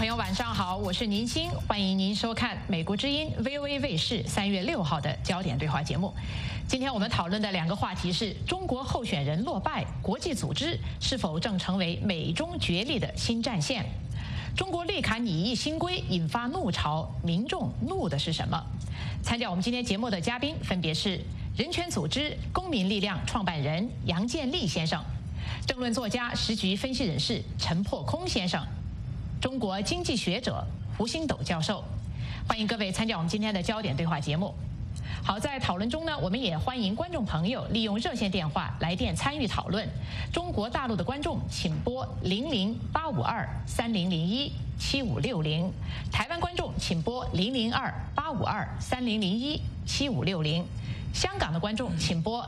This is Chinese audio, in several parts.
朋友晚上好，我是宁鑫，欢迎您收看美国之音 VOA 卫视3月6号的焦点对话节目。今天我们讨论的两个话题是：中国候选人落败，国际组织是否正成为美中角力的新战线？中国利卡拟议新规引发怒潮，民众怒的是什么？参加我们今天节目的嘉宾分别是人权组织公民力量创办人杨建立先生，政论作家、时局分析人士陈破空先生，中国经济学者胡星斗教授。欢迎各位参加我们今天的焦点对话节目。好，在讨论中呢，我们也欢迎观众朋友利用热线电话来电参与讨论。中国大陆的观众请拨00-852-3001-7560，台湾观众请拨002-852-3001-7560，香港的观众请拨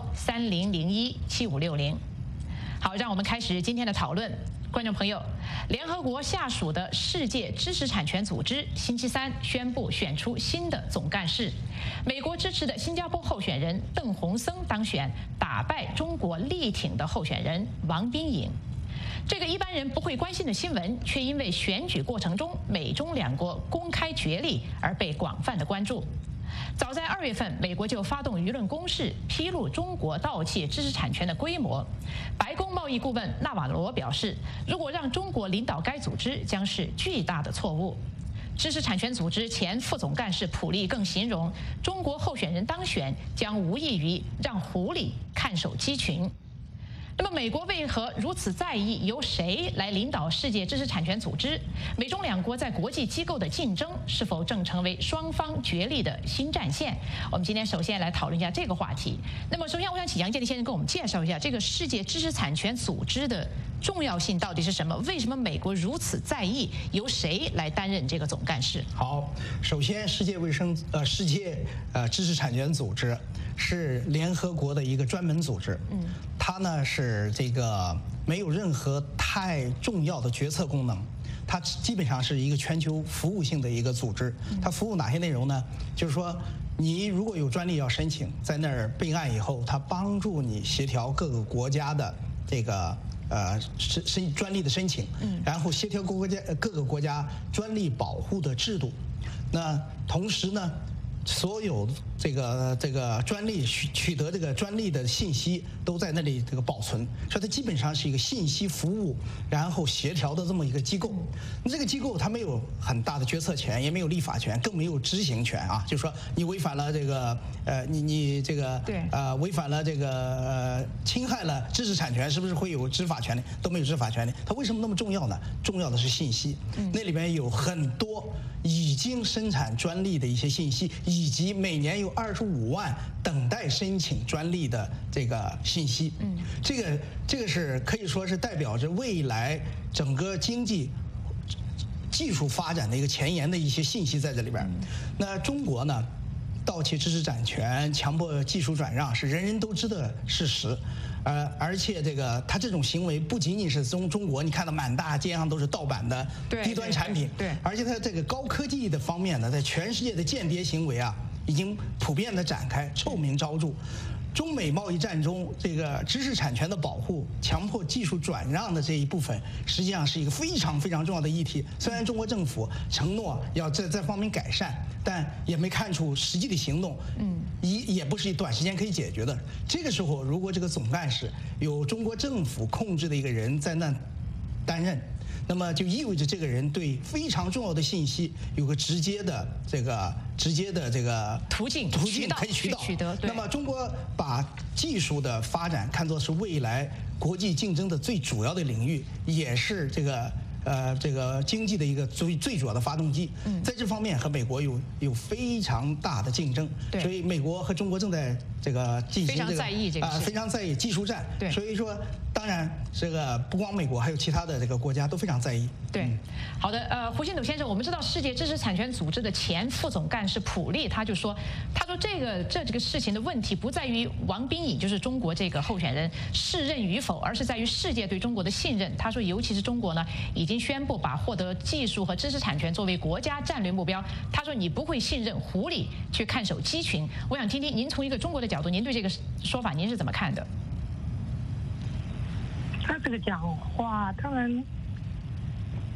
3001-7560。好，让我们开始今天的讨论。观众朋友，联合国下属的世界知识产权组织星期三宣布选出新的总干事，美国支持的新加坡候选人邓洪森当选，打败中国力挺的候选人王宾颖。这个一般人不会关心的新闻，却因为选举过程中美中两国公开角力而被广泛的关注。早在2月份，美国就发动舆论攻势，披露中国盗窃知识产权的规模。白宫贸易顾问纳瓦罗表示，如果让中国领导该组织，将是巨大的错误。知识产权组织前副总干事普利更形容，中国候选人当选将无异于让狐狸看守鸡群。那么，美国为何如此在意由谁来领导世界知识产权组织？美中两国在国际机构的竞争是否正成为双方角力的新战线？我们今天首先来讨论一下这个话题。那么，首先我想请杨建立先生跟我们介绍一下这个世界知识产权组织的重要性到底是什么？为什么美国如此在意由谁来担任这个总干事？ 好，首先，世界知识产权组织是联合国的一个专门组织，它呢是这个没有任何太重要的决策功能，它基本上是一个全球服务性的一个组织。它服务哪些内容呢？就是说，你如果有专利要申请，在那儿备案以后，它帮助你协调各个国家的这个专利的申请，然后协调各个国家专利保护的制度。那同时呢，所有这个专利取得这个专利的信息都在那里这个保存，所以它基本上是一个信息服务然后协调的这么一个机构。那这个机构它没有很大的决策权，也没有立法权，更没有执行权啊。就是说你违反了这个你这个违反了这个侵害了知识产权，是不是会有执法权利？都没有执法权利。它为什么那么重要呢？重要的是信息，那里面有很多已经生产专利的一些信息，以及每年有25万等待申请专利的这个信息。这个是可以说是代表着未来整个经济技术发展的一个前沿的一些信息在这里边。那中国呢，盗窃知识产权、强迫技术转让是人人都知的事实。而且他这种行为不仅仅是中国，你看到满大街上都是盗版的低端产品，而且它这个高科技的方面呢，在全世界的间谍行为啊，已经普遍的展开，臭名昭著。中美贸易战中，这个知识产权的保护、强迫技术转让的这一部分，实际上是一个非常非常重要的议题。虽然中国政府承诺要在这方面改善，但也没看出实际的行动，也不是短时间可以解决的。这个时候，如果这个总干事有中国政府控制的一个人在那担任，那么就意味着这个人对非常重要的信息有个直接的这个途径可以取得。那么中国把技术的发展看作是未来国际竞争的最主要的领域，也是这个经济的一个最主要的发动机。在这方面和美国有非常大的竞争，所以美国和中国正在这个进行非常在意技术战。所以说，当然这个不光美国，还有其他的这个国家都非常在意。 好的，胡星斗先生，我们知道世界知识产权组织的前副总干事普利他说这个事情的问题不在于王宾颖就是中国这个候选人适任与否，而是在于世界对中国的信任。他说，尤其是中国呢，已经宣布把获得技术和知识产权作为国家战略目标。他说，你不会信任狐狸去看守鸡群。我想听听您从一个中国的角度，您对这个说法您是怎么看的？ 他这个讲话，当然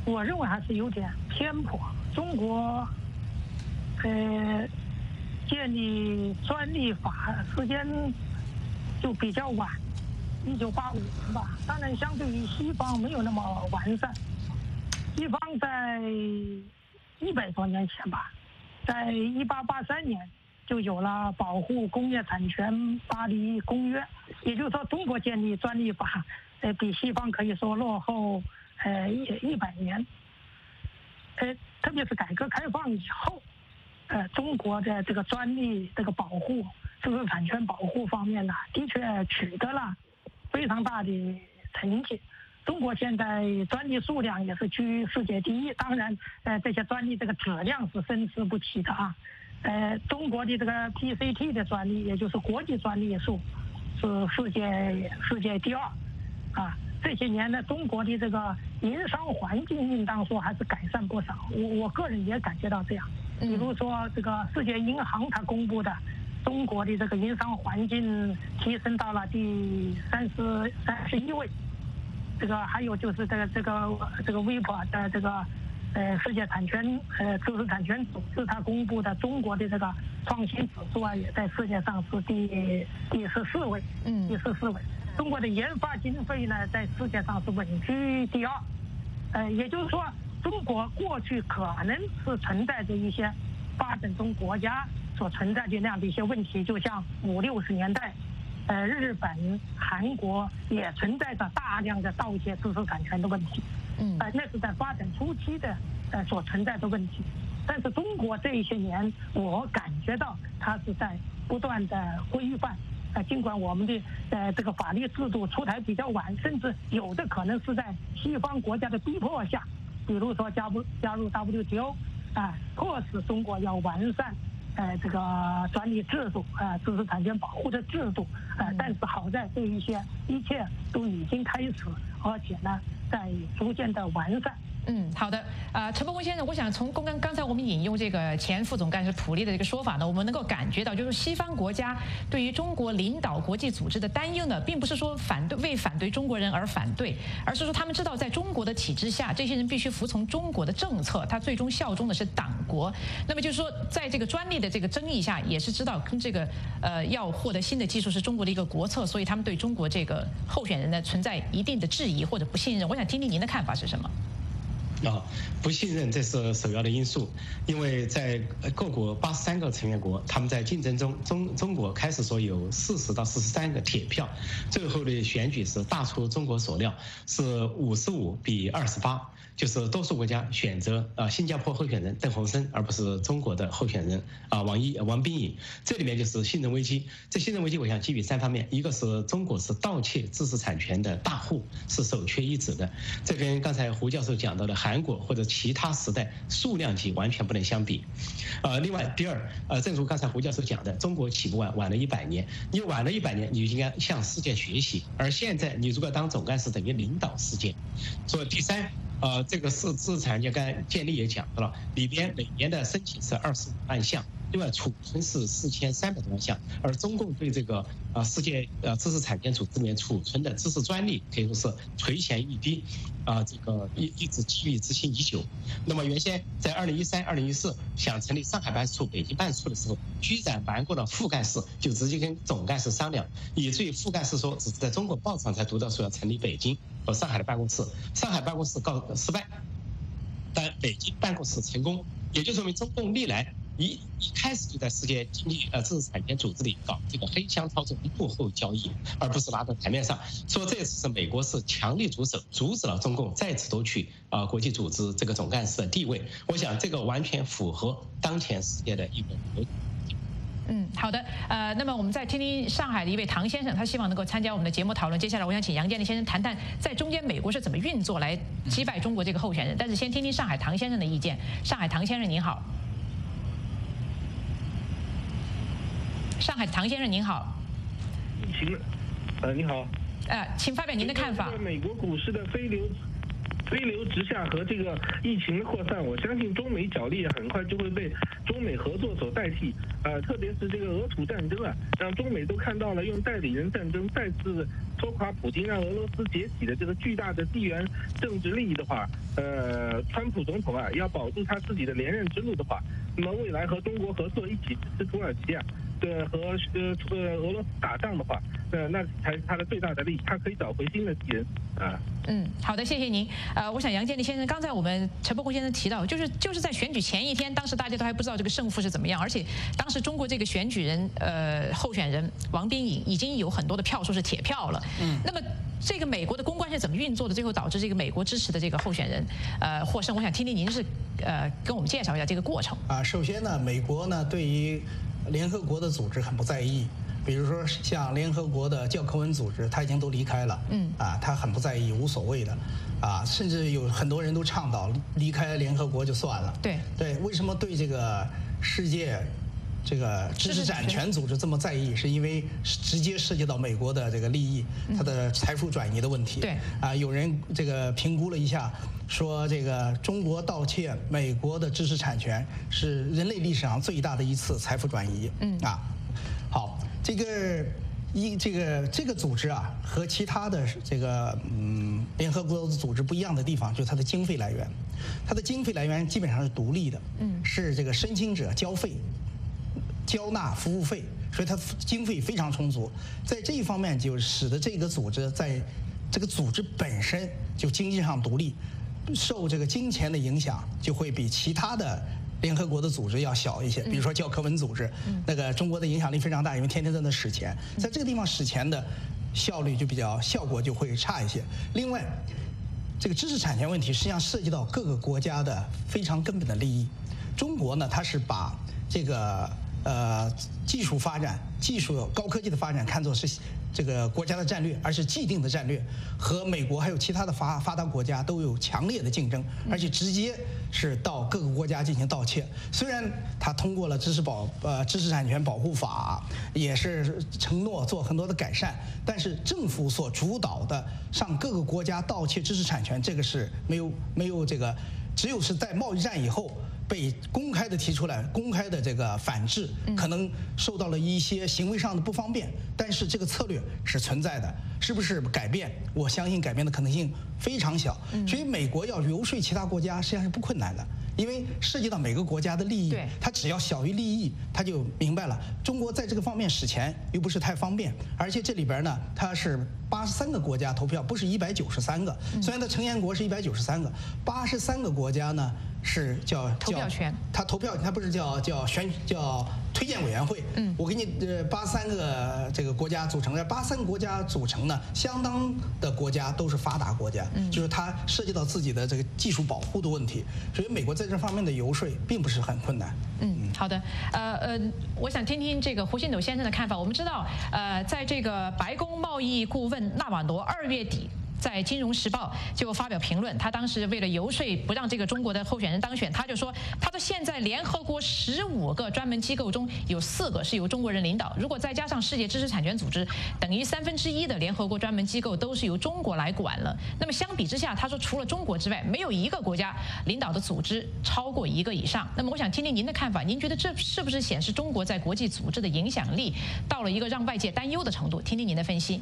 我认为还是有点偏颇。中国，建立专利法时间就比较晚，1985年吧。当然，相对于西方没有那么完善。西方在100多年前吧，在1883年就有了保护工业产权巴黎公约，也就是说，中国建立专利法，比西方可以说落后100年。特别是改革开放以后，中国的这个专利这个保护、知识产权保护方面呢，的确取得了非常大的成绩。中国现在专利数量也是居世界第一，当然，这些专利这个质量是参差不齐的啊。中国的这个 PCT 的专利，也就是国际专利数，是世界第2，啊。这些年呢，中国的这个营商环境应当说还是改善不少。我个人也感觉到这样。比如说，这个世界银行它公布的中国的这个营商环境提升到了第31位。这个还有就是这个微博的这个世界产权知识产权组织它公布的中国的这个创新指数啊，也在世界上是第14位。第14位。中国的研发经费呢，在世界上是稳居第2。也就是说，中国过去可能是存在着一些发展中国家所存在的那样的一些问题，就像50、60年代，日本、韩国也存在着大量的盗窃知识产权的问题。那是在发展初期的所存在的问题。但是中国这一些年，我感觉到它是在不断的规范。尽管我们的这个法律制度出台比较晚，甚至有的可能是在西方国家的逼迫下，比如说加入 WTO， 迫使中国要完善这个专利制度，知识产权保护的制度，但是好在这一切都已经开始，而且呢，在逐渐的完善。 好的，陈伯公先生，我想从刚才我们引用这个前副总干事普利的这个说法呢，我们能够感觉到，就是西方国家对于中国领导国际组织的担忧呢，并不是说为反对中国人而反对，而是说他们知道在中国的体制下，这些人必须服从中国的政策，他最终效忠的是党国。那么就是说，在这个专利的这个争议下，也是知道跟这个要获得新的技术是中国的一个国策，所以他们对中国这个候选人呢存在一定的质疑或者不信任。我想听听您的看法是什么？ 不信任这是首要的因素，因为在各国83个成员国，他们在竞争中，中国开始说有40到43个铁票，最后的选举是大出中国所料，是55比28，就是多数国家选择新加坡候选人邓洪生，而不是中国的候选人王冰颖。这里面就是信任危机。这信任危机我想基于3方面，一个是中国是盗窃知识产权的大户，是首屈一指的，这跟刚才胡教授讲到的韩国或者其他时代数量级完全不能相比。另外第二，正如刚才胡教授讲的，中国起步晚了100年，你晚了100年，你就应该向世界学习，而现在你如果当总干事，等于领导世界。所以第三，这个知识产权刚才建立也讲到了，里边每年的申请是25万项。另外，储存是4300多万项，而中共对这个世界知识产权组织里面储存的知识专利可以说是垂涎欲滴，这个一直基于执行已久。那么原先在2013、2014想成立上海办事处、北京办事处的时候，居然瞒过了副干事，就直接跟总干事商量，以至于副干事说只是在中国报上才读到说要成立北京和上海的办公室，上海办公室失败，但北京办公室成功，也就说明中共历来一开始就在世界经济知识产权组织里搞这个黑箱操作、幕后交易，而不是拿到台面上。说这次是美国是强力阻止了中共再次夺取国际组织这个总干事的地位。我想这个完全符合当前世界的一个逻辑。 好的，那么我们再听听上海的一位唐先生，他希望能够参加我们的节目讨论。接下来我想请杨建立先生谈谈，在中间美国是怎么运作来击败中国这个候选人。但是先听听上海唐先生的意见。上海唐先生您好。上海唐先生您好。 行，你好。 请发表您的看法。 美国股市的非流， 飞流直下和这个疫情的扩散，我相信中美角力很快就会被中美合作所代替。特别是这个俄土战争啊，让中美都看到了用代理人战争再次拖垮普京，让俄罗斯解体的这个巨大的地缘政治利益的话，川普总统啊要保住他自己的连任之路的话，那么未来和中国合作一起支持土耳其啊，和俄罗斯打仗的话，那才是他的最大的利益，他可以找回新的敌人啊。 好的，谢谢您。我想杨建立先生，刚才我们陈伯宏先生提到，就是在选举前一天，当时大家都还不知道这个胜负是怎么样，而且当时中国这个选举人候选人王斌颖已经有很多的票数是铁票了。那么这个美国的公关是怎么运作的？最后导致这个美国支持的这个候选人获胜。我想听听您是跟我们介绍一下这个过程。 首先呢，美国呢对于联合国的组织很不在意。比如说像联合国的教科文组织，他已经都离开了，他很不在意，无所谓的，甚至有很多人都倡导离开联合国就算了。对，为什么对这个世界这个知识产权组织这么在意？是因为直接涉及到美国的这个利益，它的财富转移的问题。有人这个评估了一下，说这个中国盗窃美国的知识产权是人类历史上最大的一次财富转移。好。这个组织啊，和其他的这个联合国的组织不一样的地方，就是它的经费来源。它的经费来源基本上是独立的，是这个申请者交纳服务费，所以它经费非常充足。在这一方面，就使得这个组织在这个组织本身就经济上独立，受这个金钱的影响就会比其他的联合国的组织要小一些。比如说教科文组织，那个中国的影响力非常大，因为天天在那使钱，在这个地方使钱的效果就会差一些。另外，这个知识产权问题实际上涉及到各个国家的非常根本的利益。中国呢，它是把这个技术发展、高科技的发展看作是这个国家的战略，而是既定的战略，和美国还有其他的发达国家都有强烈的竞争，而且直接是到各个国家进行盗窃。虽然他通过了知识产权保护法，也是承诺做很多的改善，但是政府所主导的上各个国家盗窃知识产权，这个是没有这个，只有是在贸易战以后被公开的提出来，公开的这个反制，可能受到了一些行为上的不方便，但是这个策略是存在的，是不是改变？我相信改变的可能性非常小。所以美国要游说其他国家实际上是不困难的，因为涉及到每个国家的利益，它只要小于利益，他就明白了。中国在这个方面使钱又不是太方便，而且这里边呢，它是83个国家投票，不是193个。虽然它成员国是193个，83个国家呢是叫投票权， 他投票，他不是叫推荐委员会。我给你83个这个国家组成的，83个国家组成呢，相当的国家都是发达国家，就是它涉及到自己的这个技术保护的问题，所以美国在这方面的游说并不是很困难。 好的，我想听听这个胡锡斗先生的看法。我们知道，在这个白宫贸易顾问纳瓦罗2月底在《金融时报》就发表评论，他当时为了游说不让这个中国的候选人当选，他就说，他说现在联合国15个专门机构中有4个是由中国人领导，如果再加上世界知识产权组织，等于1/3的联合国专门机构都是由中国来管了。那么相比之下，他说除了中国之外，没有一个国家领导的组织超过1个以上。那么我想听听您的看法，您觉得这是不是显示中国在国际组织的影响力到了一个让外界担忧的程度？听听您的分析。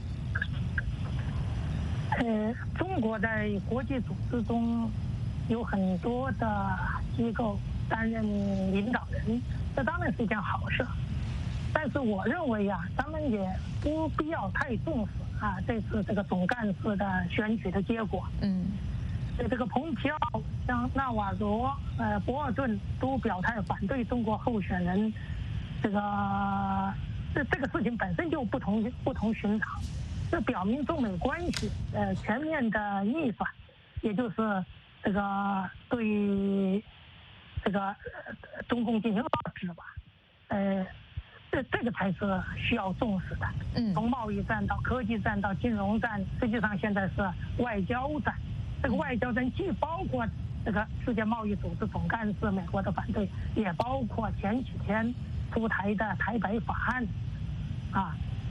中国在国际组织中有很多的机构担任领导人，这当然是一件好事。但是我认为啊，咱们也不必要太重视这次这个总干事的选举的结果。这个蓬皮奥、像纳瓦罗、博尔顿都表态反对中国候选人，这个事情本身就不同寻常。这表明中美关系全面的逆转，也就是这个对这个中共进行遏制吧。这个才是需要重视的。从贸易战到科技战到金融战，实际上现在是外交战。这个外交战既包括这个世界贸易组织总干事美国的反对，也包括前几天出台的台白法案。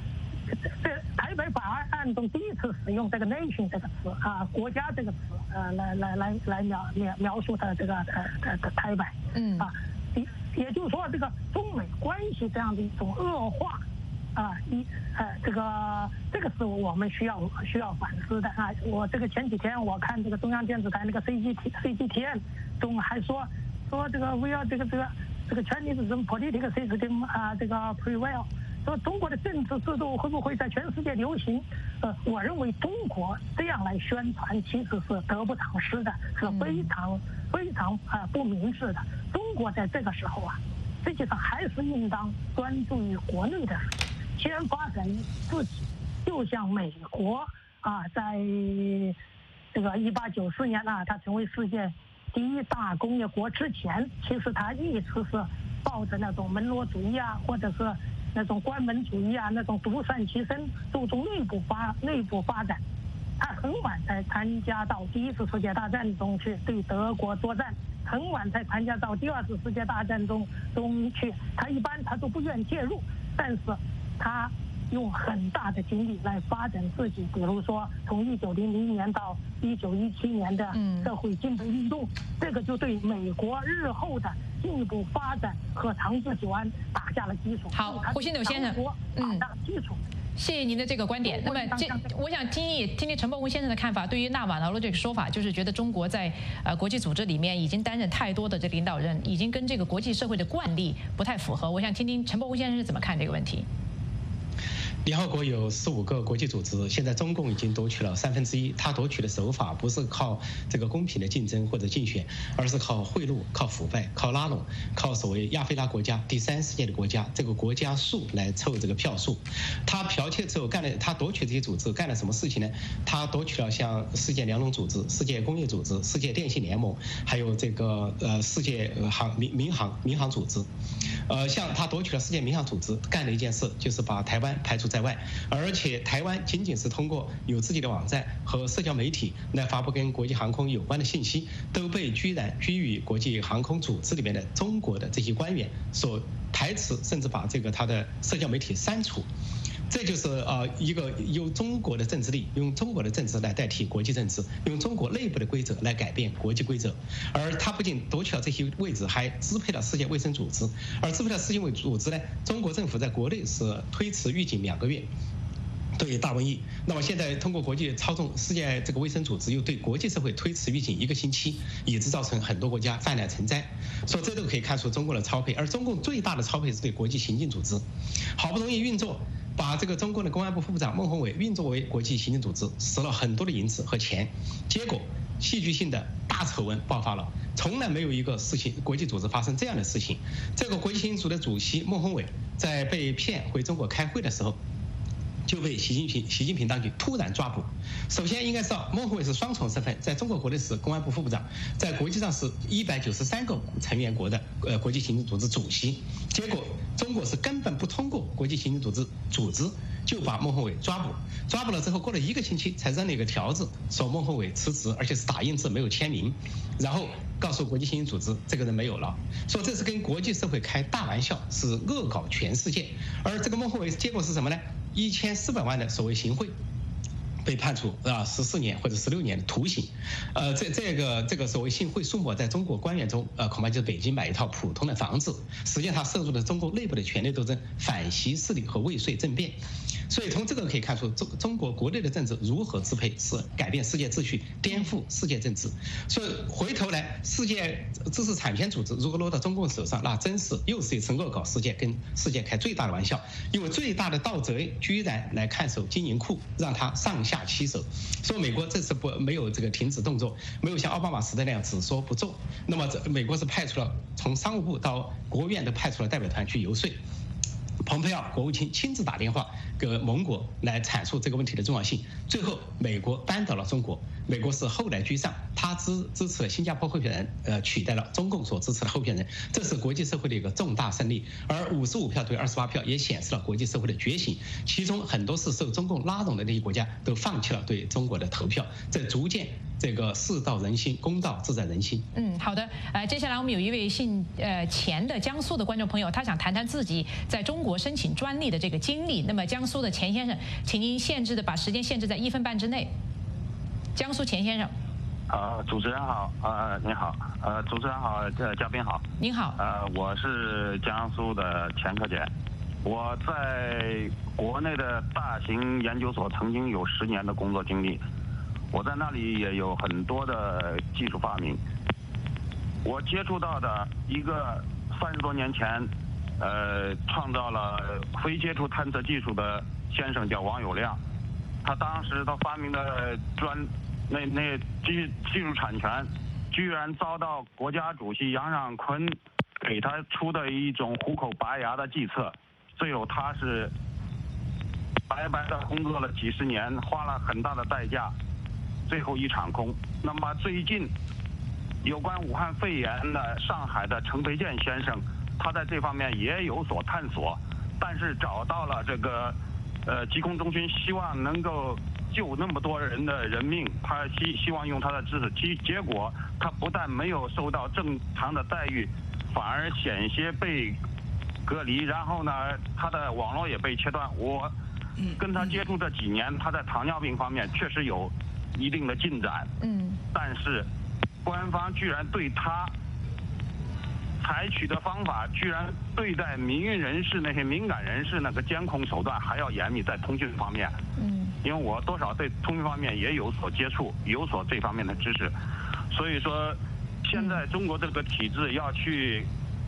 这台北法案中第一次使用这个 nation 这个词啊，国家这个词来描述的这个台北，也就是说这个中美关系这样的一种恶化。这个是我们需要反思的啊！我这个前几天我看这个中央电视台那个 CGTN 中还说这个 we are 这个 Chinese political system 啊，这个 prevail， 说中国的政治制度会不会在全世界流行？我认为中国这样来宣传其实是得不偿失的，是非常不明智的。中国在这个时候啊，实际上还是应当专注于国内的事情。先发展自己，就像美国啊，在这个1894年啊，它成为世界第1大工业国之前，其实它一直是抱着那种门罗主义啊，或者是那种关门主义啊，那种独善其身，注重内部发展。它很晚才参加到第1次世界大战中去对德国作战，很晚才参加到第2次世界大战中去。他一般都不愿介入，但是他用很大的精力来发展自己，比如说从1900年到1917年的社会进步运动，这个就对美国日后的进一步发展和长治久安打下了基础。 好，胡新斗先生， 打下了基础。 谢谢您的这个观点。那么我想听听陈伯文先生的看法。对于纳瓦罗这个说法，就是觉得中国在国际组织里面已经担任太多的这个领导人，已经跟这个国际社会的惯例不太符合。我想听听陈伯文先生是怎么看这个问题。 联合国有15个国际组织，现在中共已经夺取了1/3。他夺取的手法不是靠这个公平的竞争或者竞选，而是靠贿赂、靠腐败、靠拉拢、靠所谓亚非拉国家、第3世界的国家这个国家数来凑这个票数。他剽窃之后他夺取这些组织干了什么事情呢？他夺取了像世界粮农组织、世界工业组织、世界电信联盟，还有这个世界民航组织。像他夺取了世界民航组织，干了一件事，就是把台湾排除在外，而且台湾仅仅是通过有自己的网站和社交媒体来发布跟国际航空有关的信息，都被居于国际航空组织里面的中国的这些官员所排斥，甚至把这个他的社交媒体删除。这就是一个用中国的政治力，用中国的政治来代替国际政治，用中国内部的规则来改变国际规则。而他不仅夺取了这些位置，还支配了世界卫生组织。而支配了世界卫生组织呢，中国政府在国内是推迟预警2个月。对大瘟疫，那么现在通过国际操纵世界这个卫生组织，又对国际社会推迟预警1个星期，以致造成很多国家泛滥成灾。所以这都可以看出中共的超配。而中共最大的超配是对国际刑警组织，好不容易运作，把这个中共的公安部副部长孟宏伟运作为国际刑警组织，使了很多的银子和钱，结果戏剧性的大丑闻爆发了。从来没有一个事情国际组织发生这样的事情。这个国际刑警组织的主席孟宏伟在被骗回中国开会的时候，就被习近平当局突然抓捕。首先应该知道，孟宏伟是双重身份，在中国国内是公安部副部长，在国际上是193个成员国的国际刑警组织主席。结果中国是根本不通过国际刑警组织就把孟宏伟抓捕了之后，过了1个星期才扔了一个条子，说孟宏伟辞职，而且是打印字没有签名，然后告诉国际刑警组织这个人没有了，说这是跟国际社会开大玩笑，是恶搞全世界。而这个孟宏伟结果是什么呢？1400万的所谓行贿，被判处14年或者16年的徒刑。这个所谓行贿数目，在中国官员中恐怕就是北京买一套普通的房子。实际上，它涉入了中国内部的权力斗争、反习势力和未遂政变。所以从这个可以看出，中国国内的政治如何支配，是改变世界秩序、颠覆世界政治。所以回头来，世界知识产权组织如果落到中共手上，那真是又是一次恶搞世界，跟世界开最大的玩笑。因为最大的盗贼居然来看守金银库，让他上下其手。说美国这次没有这个停止动作，没有像奥巴马时代那样只说不做。那么美国是派出了从商务部到国务院都派出了代表团去游说。蓬佩奥国务卿亲自打电话给盟国来阐述这个问题的重要性。最后，美国扳倒了中国。美国是后来居上，他支持了新加坡候选人，取代了中共所支持的候选人，这是国际社会的一个重大胜利。而55票对28票也显示了国际社会的觉醒，其中很多是受中共拉拢的那些国家都放弃了对中国的投票，这逐渐这个事到人心，公道自在人心。 好的。接下来我们有一位姓钱的江苏的观众朋友，他想谈谈自己在中国申请专利的这个经历。那么江苏的钱先生，请您把时间限制在1分半之内。江苏钱先生。 主持人好，你好，主持人好，嘉宾好， 您好， 我是江苏的钱克俭，我在国内的大型研究所曾经有10年的工作经历，我在那里也有很多的技术发明。我接触到的一个30多年前，创造了非接触探测技术的先生叫王友亮，他当时他发明的那技术产权，居然遭到国家主席杨尚昆给他出的一种虎口拔牙的计策，最后他是白白的工作了几10年，花了很大的代价，最后一场空。那么最近有关武汉肺炎的上海的陈培建先生，他在这方面也有所探索，但是找到了这个疾控中心，希望能够救那么多人的人命，他希望用他的知识，结果他不但没有受到正常的待遇，反而险些被隔离，然后呢，他的网络也被切断。我跟他接触这几年，他在糖尿病方面确实有一定的进展，但是官方居然对他采取的方法，居然对待民运人士那些敏感人士那个监控手段还要严密，在通讯方面。因为我多少对通讯方面也有所接触，有所这方面的知识，所以说，现在中国这个体制要去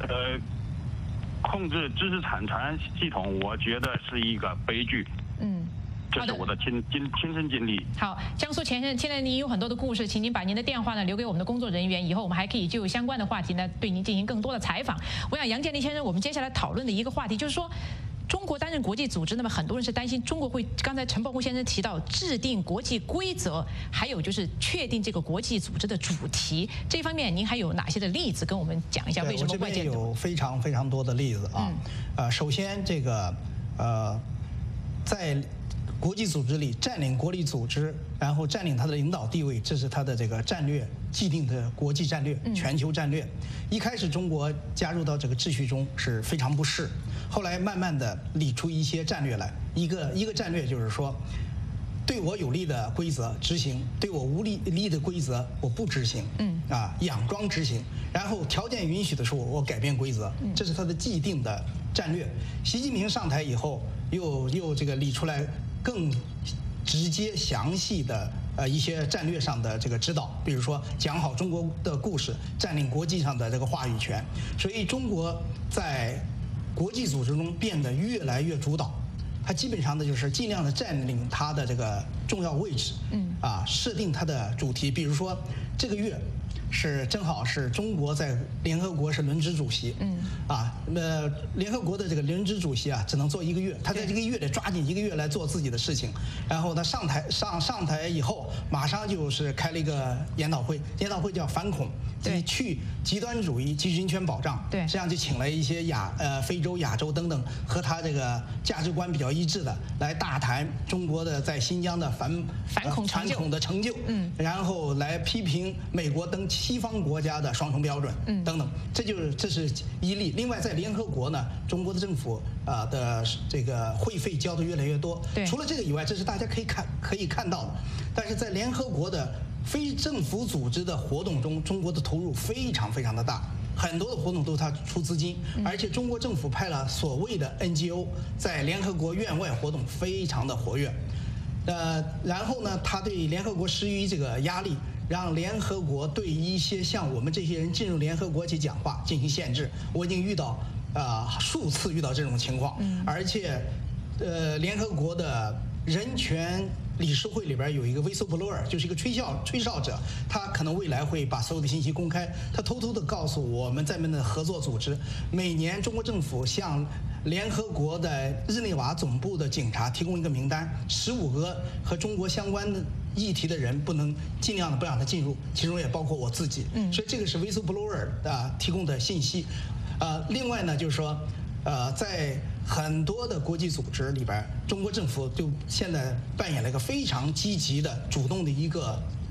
控制知识产权系统，我觉得是一个悲剧。这是我的亲身经历。 好，江苏钱先生，现在您有很多的故事，请您把您的电话呢留给我们的工作人员，以后我们还可以就相关的话题呢对您进行更多的采访。我想杨建立先生，我们接下来讨论的一个话题就是说，中国担任国际组织，那么很多人是担心中国会，刚才陈伯虎先生提到制定国际规则，还有就是确定这个国际组织的主题，这方面您还有哪些的例子跟我们讲一下？为什么外界我这边有非常多的例子啊。首先这个在国际组织里占领国际组织，然后占领它的领导地位，这是它的这个战略既定的国际战略、全球战略。一开始中国加入到这个秩序中是非常不适，后来慢慢的理出一些战略来。一个战略就是说，对我有利的规则执行，对我无利的规则我不执行。佯装执行，然后条件允许的时候我改变规则，这是它的既定的战略。习近平上台以后，又这个理出来更直接详细的一些战略上的这个指导，比如说讲好中国的故事，占领国际上的这个话语权。所以中国在国际组织中变得越来越主导，它基本上的就是尽量的占领它的这个重要位置，设定它的主题。比如说这个月正好是中国在联合国是轮值主席，联合国的这个轮值主席只能做1个月，他在这个月得抓紧1个月来做自己的事情，然后他上台以后，马上就是开了一个研讨会叫反恐，去极端主义及人权保障， 对， 这样就请了一些非洲、亚洲等等和他这个价值观比较一致的来大谈中国的在新疆的反恐的成就，然后来批评美国等西方国家的双重标准，等等，这是一例。另外，在联合国呢，中国的政府的这个会费交的越来越多。除了这个以外，这是大家可以看到的。但是在联合国的非政府组织的活动中，中国的投入非常的大，很多的活动都是他出资金，而且中国政府派了所谓的 NGO 在联合国院外活动非常的活跃。然后呢，他对联合国施予这个压力，让联合国对一些像我们这些人进入联合国去讲话进行限制。我已经遇到数次遇到这种情况，而且联合国的人权理事会里边有一个 whistleblower， 就是一个吹哨者，他可能未来会把所有的信息公开。他偷偷的告诉我们在内的合作组织，每年中国政府向联合国的日内瓦总部的警察提供一个名单，15个和中国相关的议题的人尽量的不让他进入，其中也包括我自己。所以这个是 whistleblower 提供的信息。另外呢，就是说，在很多的国际组织里边，中国政府就现在扮演了一个非常积极的、主动的一个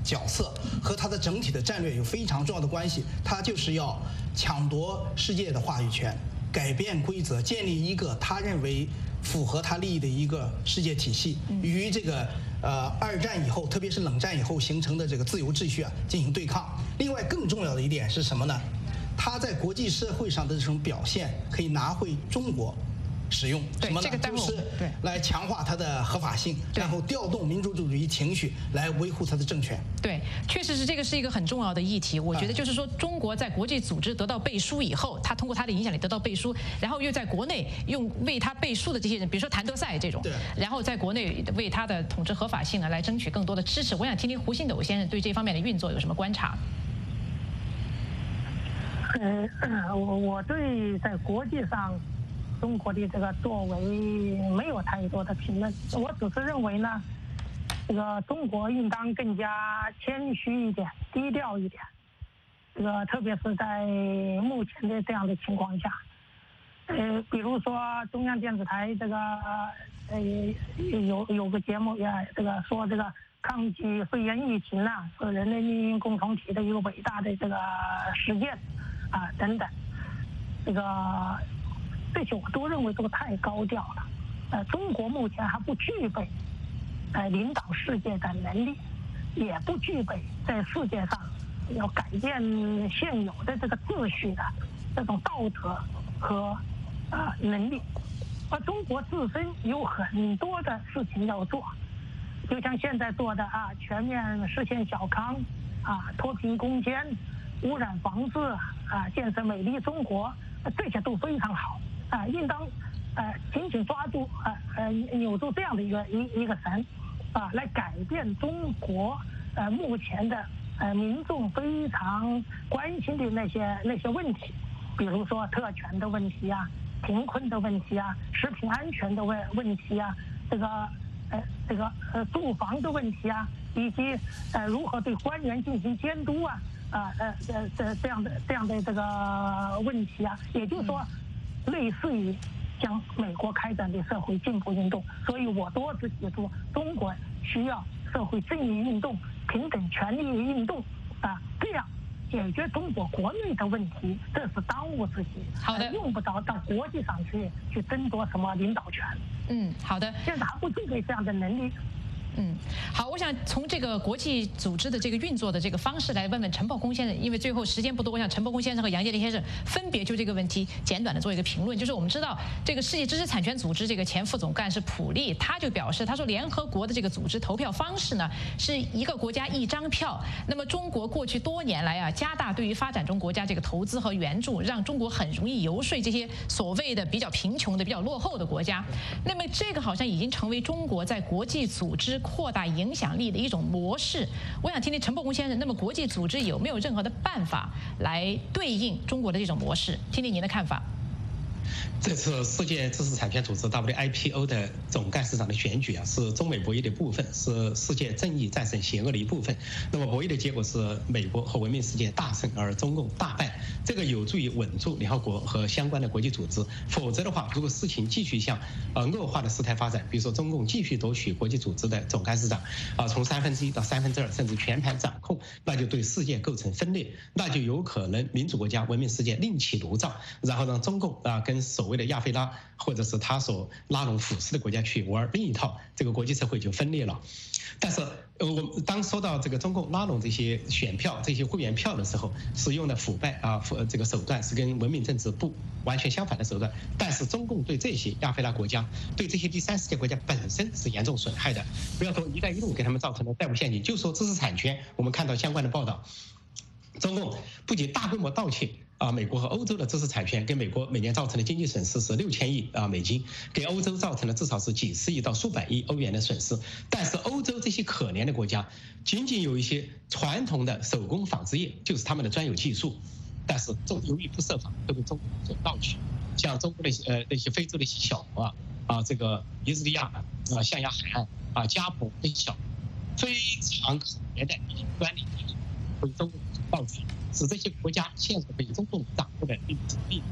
角色和它的整体的战略有非常重要的关系。它就是要抢夺世界的话语权，改变规则，建立一个他认为符合他利益的一个世界体系，与这个二战以后，特别是冷战以后形成的这个自由秩序啊进行对抗。另外，更重要的一点是什么呢？他在国际社会上的这种表现可以拿回中国使用，什么呢？就是来强化它的合法性，然后调动民族主义情绪来维护它的政权。 对，确实是这个是一个很重要的议题。我觉得就是说，中国在国际组织得到背书以后，他通过他的影响力得到背书，然后又在国内用为他背书的这些人，比如说谭德赛这种，然后在国内为他的统治合法性啊来争取更多的支持。我想听听胡信斗先生对这方面的运作有什么观察？ 我对在国际上中国的这个作为没有太多的评论，我只是认为呢，这个中国应当更加谦虚一点、低调一点。这个特别是在目前的这样的情况下，比如说中央电视台这个有个节目呀，这个说这个抗击肺炎疫情啊，是人类命运共同体的一个伟大的这个实践啊等等，这些我都认为这个太高调了。中国目前还不具备领导世界的能力，也不具备在世界上要改变现有的这个秩序的这种道德和能力。而中国自身有很多的事情要做，就像现在做的全面实现小康脱贫攻坚、污染防治建设美丽中国，这些都非常好应当紧紧抓住扭住这样的一个绳来改变中国目前的民众非常关心的那些问题，比如说特权的问题贫困的问题食品安全的问题住房的问题以及如何对官员进行监督这样的这个问题也就是说，类似于像美国开展的社会进步运动。所以我多次提出，中国需要社会正义运动、平等权利运动这样解决中国国内的问题，这是当务之急。 好的， 用不着到国际上去争夺什么领导权。 好的， 现在还不具备这样的能力。 好，我想从这个国际组织的这个运作的这个方式来问问陈伯公先生，因为最后时间不多，我想陈伯公先生和杨洁篪先生分别就这个问题简短的做一个评论。就是我们知道这个世界知识产权组织这个前副总干事普利，他就表示，他说联合国的这个组织投票方式呢是一个国家一张票。那么中国过去多年来加大对于发展中国家这个投资和援助，让中国很容易游说这些所谓的比较贫穷的、比较落后的国家。那么这个好像已经成为中国在国际组织扩大影响力的一种模式。我想听听陈伯公先生，那么国际组织有没有任何的办法来对应中国的这种模式？听听您的看法。 这次世界知识产权组织 WIPO 的总干事长的选举是中美博弈的部分，是世界正义战胜邪恶的一部分。那么博弈的结果是美国和文明世界大胜，而中共大败。这个有助于稳住联合国和相关的国际组织。否则的话，如果事情继续向恶化的事态发展，比如说中共继续夺取国际组织的总干事长从1/3到2/3，甚至全盘掌控，那就对世界构成分裂，那就有可能民主国家、文明世界另起炉灶，然后让中共跟所谓的亚非拉或者是他所拉拢腐蚀的国家去玩另一套，这个国际社会就分裂了。但是我们当说到这个中共拉拢这些选票、这些会员票的时候，使用的腐败这个手段是跟文明政治不完全相反的手段。但是中共对这些亚非拉国家、对这些第三世界国家本身是严重损害的。不要说“一带一路”给他们造成的债务陷阱，就说知识产权，我们看到相关的报道，中共不仅大规模盗窃美国和欧洲的知识产权，给美国每年造成的经济损失是6000亿美金，给欧洲造成了至少是几十亿到数百亿欧元的损失。但是欧洲这些可怜的国家，仅仅有一些传统的手工纺织业，就是他们的专有技术，但是由于不设防，都被中国所盗取。像中国的那些非洲的一些小国这个尼日利亚象牙海岸加蓬这些小非常可怜的一些专利技术被中国盗取，使这些国家现在被中共掌握的力。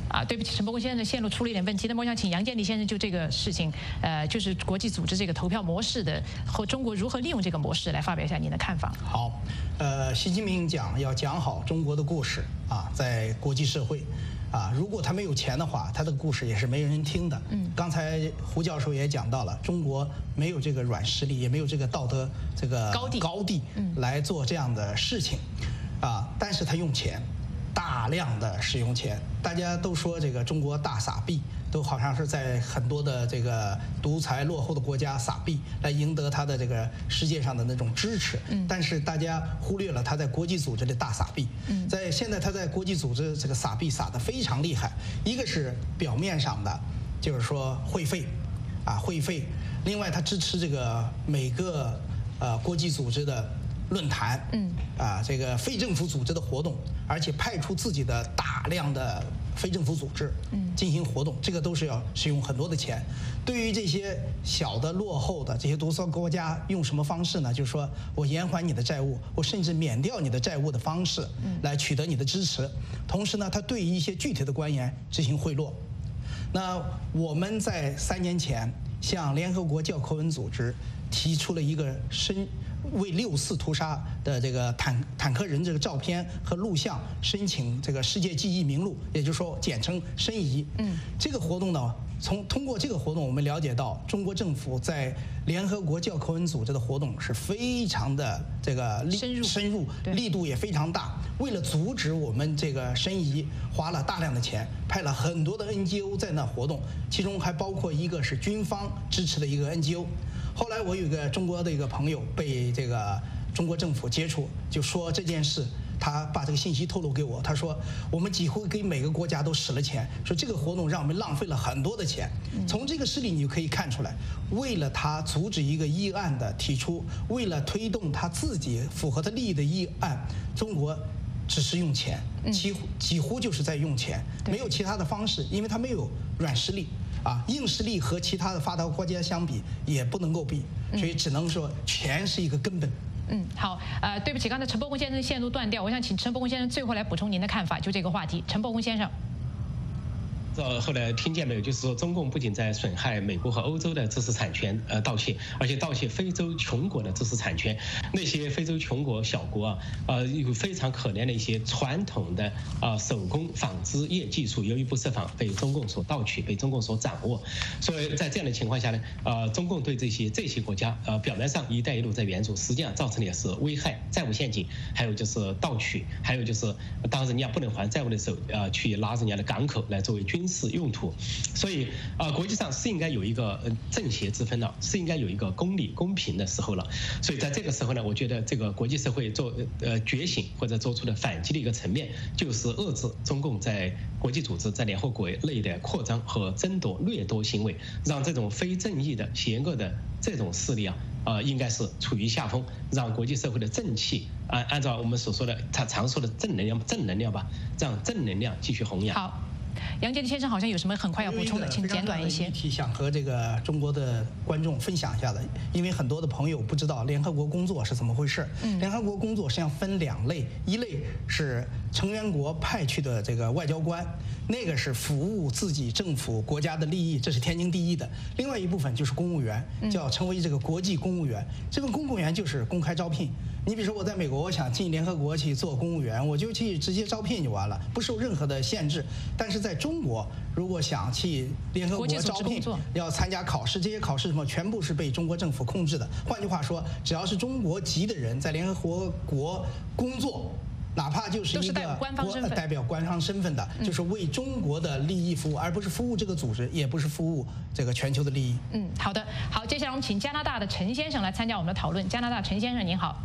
对不起，陈伯公先生线路出了一点问题，那么我想请杨建立先生就这个事情，就是国际组织这个投票模式的和中国如何利用这个模式来发表一下您的看法。 好，习近平要讲好中国的故事在国际社会。如果他没有钱的话，他的故事也是没人听的。刚才胡教授也讲到了，中国没有这个软实力，也没有这个道德这个高地来做这样的事情，但是他用钱，大量的使用钱。大家都说这个中国大撒币，都好像是在很多的这个独裁落后的国家撒币来赢得他的这个世界上的那种支持。但是大家忽略了他在国际组织的大撒币。现在他在国际组织这个撒币撒得非常厉害。一个是表面上的，就是说会费，会费。另外他支持这个每个国际组织的论坛，这个非政府组织的活动，而且派出自己的大量的非政府组织进行活动，这个都是要使用很多的钱。对于这些小的落后的这些独裁国家，用什么方式呢？就是说我延缓你的债务，我甚至免掉你的债务的方式来取得你的支持。同时呢，他对于一些具体的官员执行贿赂。那我们在3年前向联合国教科文组织提出了一个为6·4屠杀的这个坦克人这个照片和录像申请这个世界记忆名录，也就是说简称申遗。这个活动呢，通过这个活动，我们了解到中国政府在联合国教科文组织的活动是非常的这个深入，力度也非常大。为了阻止我们这个申遗，花了大量的钱，派了很多的 NGO 在那活动，其中还包括一个是军方支持的一个 NGO。后来我有一个中国的一个朋友被这个中国政府接触，就说这件事，他把这个信息透露给我。他说我们几乎给每个国家都使了钱，说这个活动让我们浪费了很多的钱。从这个事例你就可以看出来，为了他阻止一个议案的提出，为了推动他自己符合他利益的议案，中国只是用钱，几乎就是在用钱，没有其他的方式，因为他没有软实力。硬实力和其他的发达国家相比也不能够比，所以只能说钱是一个根本。 好，对不起，刚才陈伯公先生线路断掉，我想请陈伯公先生最后来补充您的看法，就这个话题。陈伯公先生。 后来听见没有？就是说，中共不仅在损害美国和欧洲的知识产权盗窃，而且盗窃非洲穷国的知识产权。那些非洲穷国小国有非常可怜的一些传统的手工纺织业技术，由于不设防被中共所盗取，被中共所掌握。所以在这样的情况下呢，中共对这些国家表面上“一带一路”在援助，实际上造成的是危害、债务陷阱，还有就是盗取，还有就是当人家不能还债务的时候，去拿人家的港口来作为军事用途。所以国际上是应该有一个正邪之分了，是应该有一个公理公平的时候了。所以在这个时候呢，我觉得这个国际社会觉醒或者做出的反击的一个层面，就是遏制中共在国际组织、在联合国内的扩张和争夺、掠夺行为，让这种非正义的、邪恶的这种势力应该是处于下风，让国际社会的正气按照我们所说的他常说的正能量吧，让正能量继续弘扬。 好。杨建立先生好像有什么很快要补充的，请简短一些。 想和这个中国的观众分享一下的，因为很多的朋友不知道联合国工作是怎么回事。联合国工作实际上分2类，一类是成员国派去的这个外交官，那个是服务自己政府国家的利益，这是天经地义的。另外一部分就是公务员，叫成为这个国际公务员。这份公务员就是公开招聘。你比如说我在美国，我想进联合国去做公务员，我就去直接招聘就完了，不受任何的限制。但是在中国，如果想去联合国招聘，要参加考试，这些考试全部是被中国政府控制的。换句话说，只要是中国籍的人在联合国工作，哪怕就是一个代表官方身份的，就是为中国的利益服务，而不是服务这个组织，也不是服务这个全球的利益。 好的，好，接下来我们请加拿大的陈先生来参加我们的讨论。加拿大陈先生您好。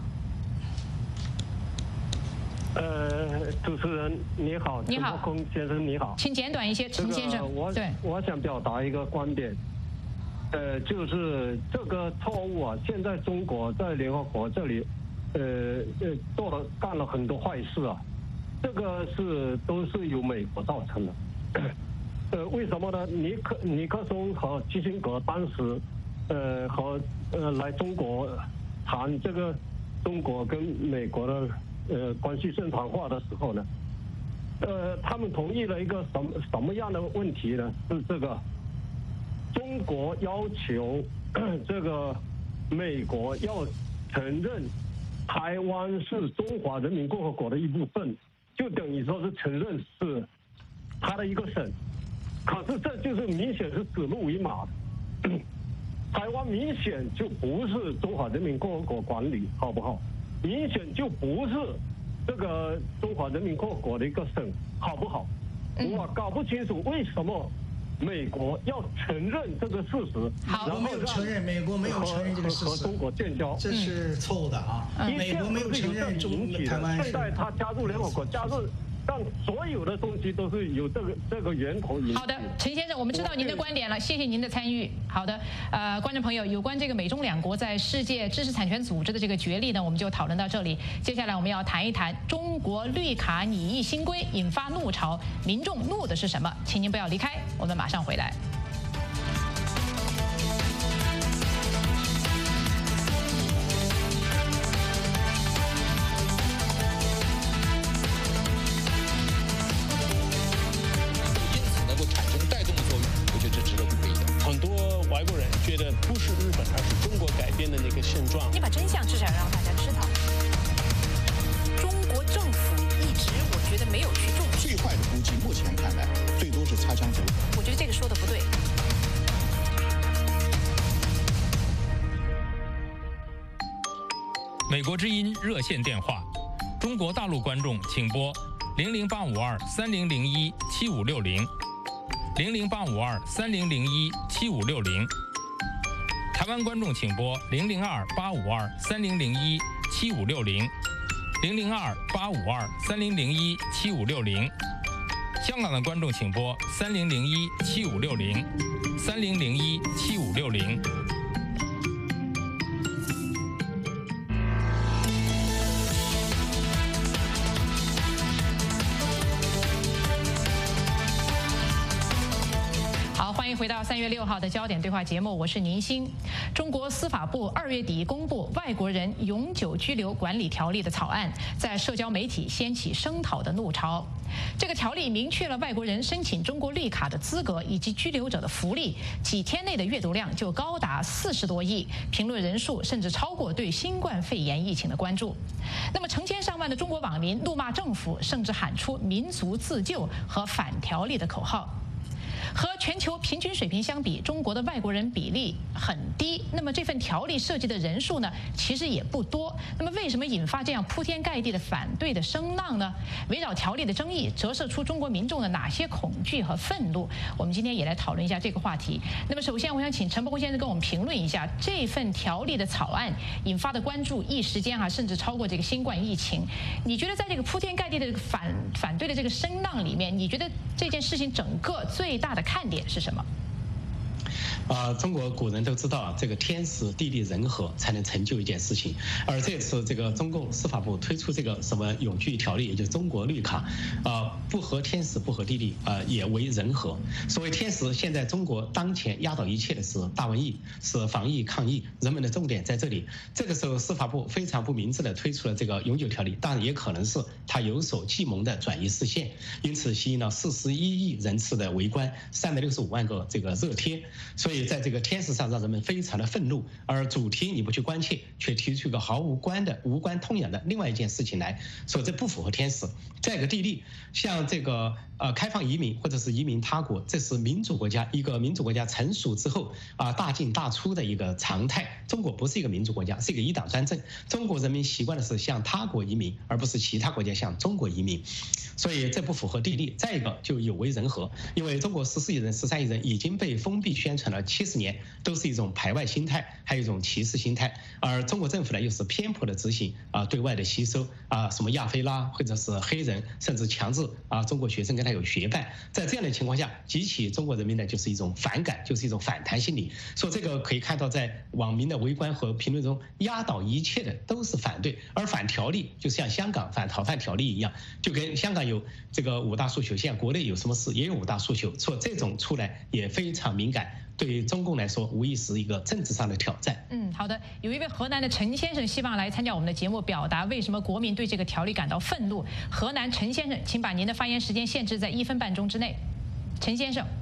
主持人你好， 你好， 陈伯公先生你好， 请简短一些，陈先生。 我想表达一个观点，就是这个错误现在中国在联合国这里，干了很多坏事这个都是由美国造成的。为什么呢？尼克松和基辛格当时，来中国谈这个中国跟美国的关系正常化的时候呢， 他们同意了一个什么样的问题呢？是这个中国要求这个美国要承认台湾是中华人民共和国的一部分，就等于说是承认是它的一个省。可是这就是明显是指鹿为马的。台湾明显就不是中华人民共和国管理，好不好？明显就不是这个中华人民共和国的一个省，好不好？我搞不清楚为什么美国要承认这个事实， 然后没有承认，美国没有承认这个事实， 和中国建交， 这是错误的啊！美国没有承认台湾。 现在他加入联合国，加入。但所有的东西都是有这个源头。 好的，陈先生，我们知道您的观点了，谢谢您的参与。好的，观众朋友，有关这个美中两国在世界知识产权组织的这个决议呢，我们就讨论到这里。接下来我们要谈一谈中国绿卡拟议新规引发怒潮，民众怒的是什么？请您不要离开，我们马上回来。 觉得不是日本，而是中国改变的那个现状。 你把真相至少让大家知道。中国政府一直，我觉得没有去重视。 最坏的估计，目前看来，最多是擦枪走火。 我觉得这个说的不对。 美国之音热线电话，中国大陆观众请拨0085230017560，0085230017560。台湾观众请拨002-852-3001-7560，002-852-3001-7560。香港的观众请拨3001-7560，3001-7560。 欢迎回到3月6号的焦点对话节目，我是宁鑫。中国司法部2月底公布《外国人永久居留管理条例》的草案，在社交媒体掀起声讨的怒潮。这个条例明确了外国人申请中国绿卡的资格以及居留者的福利，几天内的阅读量就高达40多亿，评论人数甚至超过对新冠肺炎疫情的关注。那么成千上万的中国网民怒骂政府，甚至喊出民族自救和反条例的口号。和全球平均水平相比，中国的外国人比例很低。那么这份条例涉及的人数呢，其实也不多。那么为什么引发这样铺天盖地的反对的声浪呢？围绕条例的争议，折射出中国民众的哪些恐惧和愤怒？我们今天也来讨论一下这个话题。那么首先，我想请陈伯宏先生跟我们评论一下这份条例的草案引发的关注，一时间甚至超过这个新冠疫情。你觉得在这个铺天盖地的反对的这个声浪里面，你觉得这件事情整个最大的看点是什么？ 中国古人都知道，这个天时地利人和才能成就一件事情。而这次这个中共司法部推出这个什么永居条例，也就是中国绿卡，不合天时不合地利，也为人和。所谓天时，现在中国当前压倒一切的是大瘟疫，是防疫抗疫，人们的重点在这里。这个时候，司法部非常不明智的推出了这个永久条例，当然也可能是他有所计谋的转移视线，因此吸引了41亿人次的围观，365万个这个热贴。所以在这个天时上让人们非常的愤怒，而主题你不去关切，却提出一个毫无关痛痒的另外一件事情来说，这不符合天时。再一个地利，像这个开放移民或者是移民他国，这是民主国家一个民主国家成熟之后大进大出的一个常态。中国不是一个民主国家，是一个一党专政。中国人民习惯的是向他国移民，而不是其他国家向中国移民，所以这不符合地利。再一个就有违人和，因为中国14亿人、13亿人已经被封闭宣传了70年，都是一种排外心态，还有一种歧视心态。而中国政府呢，又是偏颇的执行对外的吸收什么亚非拉或者是黑人，甚至强制中国学生跟他有学伴。在这样的情况下，激起中国人民呢就是一种反感，就是一种反弹心理。所以这个可以看到，在网民的围观和评论中，压倒一切的都是反对。而反条例就像香港反逃犯条例一样，就跟香港有这个5大诉求，现在国内有什么事也有5大诉求，说这种出来也非常敏感， 对于中共来说，无疑是一个政治上的挑战。 好的。有一位河南的陈先生希望来参加我们的节目，表达为什么国民对这个条例感到愤怒。河南陈先生，请把您的发言时间限制在1分半钟之内。陈先生。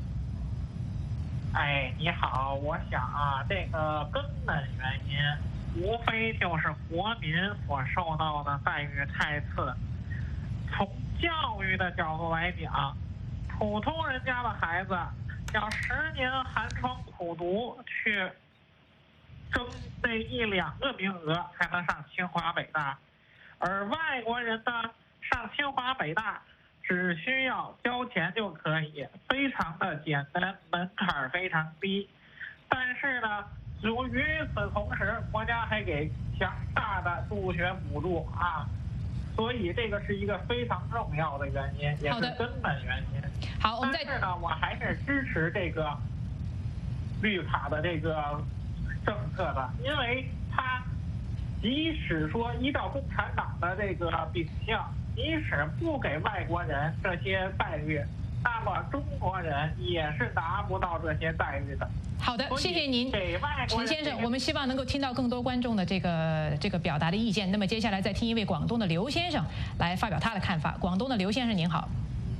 你好，我想这个根本原因无非就是国民所受到的待遇太次。从教育的角度来讲，普通人家的孩子要10年寒窗苦读去争那1、2个名额才能上清华北大，而外国人呢上清华北大只需要交钱就可以，非常的简单，门槛非常低。但是呢，与此同时，国家还给强大的助学补助所以这个是一个非常重要的原因，也是根本原因。 好， 但是呢，我还是支持这个绿卡的这个政策的，因为它即使说依照共产党的这个秉性，即使不给外国人这些待遇，那么中国人也是拿不到这些待遇的。 好的，谢谢您，陈先生。我们希望能够听到更多观众的这个表达的意见。那么接下来再听一位广东的刘先生来发表他的看法。广东的刘先生您好。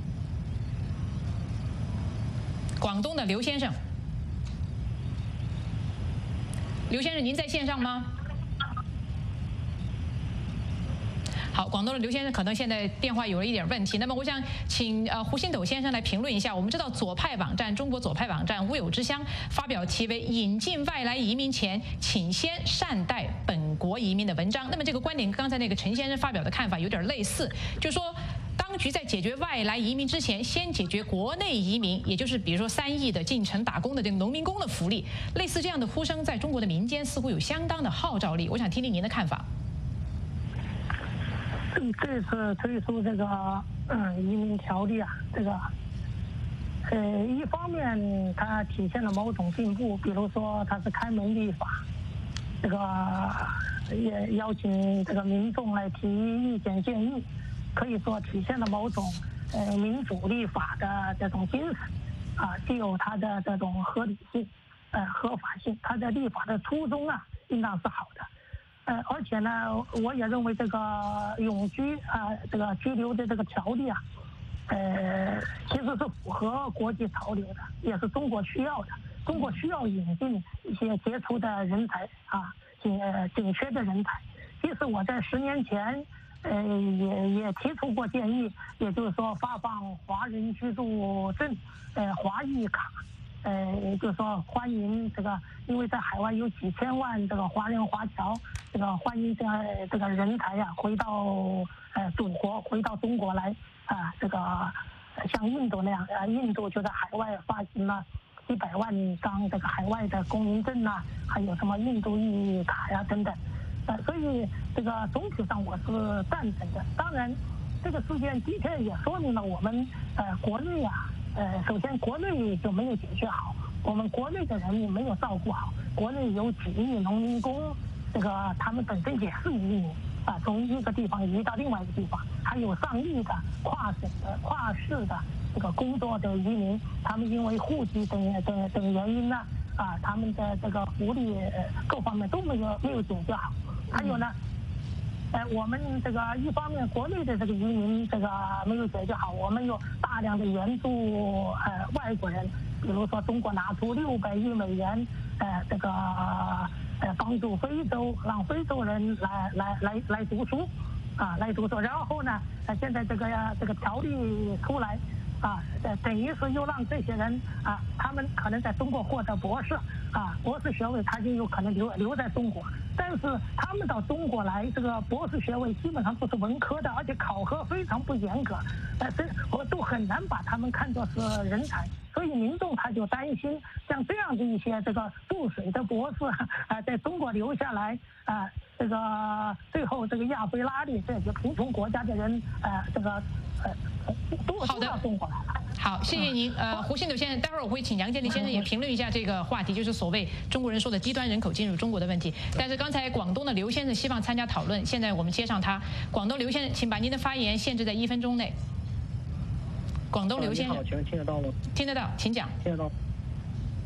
广东的刘先生，刘先生您在线上吗？好，广东的刘先生可能现在电话有了一点问题。那么我想请胡新斗先生来评论一下。我们知道左派网站中国左派网站无有之乡发表题为《引进外来移民前，请先善待本国移民》的文章。那么这个观点跟刚才那个陈先生发表的看法有点类似，就是说当局在解决外来移民之前，先解决国内移民，也就是比如说3亿的进城打工的这个农民工的福利。类似这样的呼声在中国的民间似乎有相当的号召力。我想听听您的看法。 这次推出这个移民条例这个一方面它体现了某种进步，比如说它是开门立法，这个也邀请这个民众来提意见建议，可以说体现了某种民主立法的这种精神既有它的这种合理性合法性，它的立法的初衷应当是好的。而且呢，我也认为这个永居这个居留的这个条例其实是符合国际潮流的，也是中国需要的。中国需要引进一些杰出的人才紧缺的人才。其实我在10年前也提出过建议，也就是说发放华人居住证华裔卡。就是说欢迎这个，因为在海外有几千万这个华人华侨，这个欢迎这个人才回到祖国，回到中国来这个像印度那样，印度就在海外发行了几百万张这个海外的公民证还有什么印度裔卡等等，所以这个总体上我是赞成的。当然，这个事件的确也说明了我们国内首先国内就没有解决好，我们国内的人民没有照顾好，国内有几亿农民工，这个他们本身也是移民从一个地方移到另外一个地方，还有上亿的跨省的跨市的这个工作的移民，他们因为户籍等原因他们的这个福利各方面都没有解决好。还有呢，我们这个一方面国内的这个移民这个没有解决好，我们有大量的援助外国人，比如说中国拿出600亿美元这个帮助非洲，让非洲人来读书来读书。然后呢，现在这个条例出来等于是又让这些人他们可能在中国获得博士学位，他就有可能留在中国。但是他们到中国来，这个博士学位基本上都是文科的，而且考核非常不严格，我都很难把他们看作是人才。所以民众他就担心，像这样的一些这个注水的博士在中国留下来这个最后这个亚非拉里这些贫穷国家的人这个都到中国来了。 好，谢谢您。胡新斗先生，待会儿我会请杨建立先生也评论一下这个话题，就是所谓中国人说的低端人口进入中国的问题。但是刚才广东的刘先生希望参加讨论，现在我们接上他。广东刘先生，请把您的发言限制在1分钟内。广东刘先生， 请问听得到吗？ 听得到，请讲。 听得到。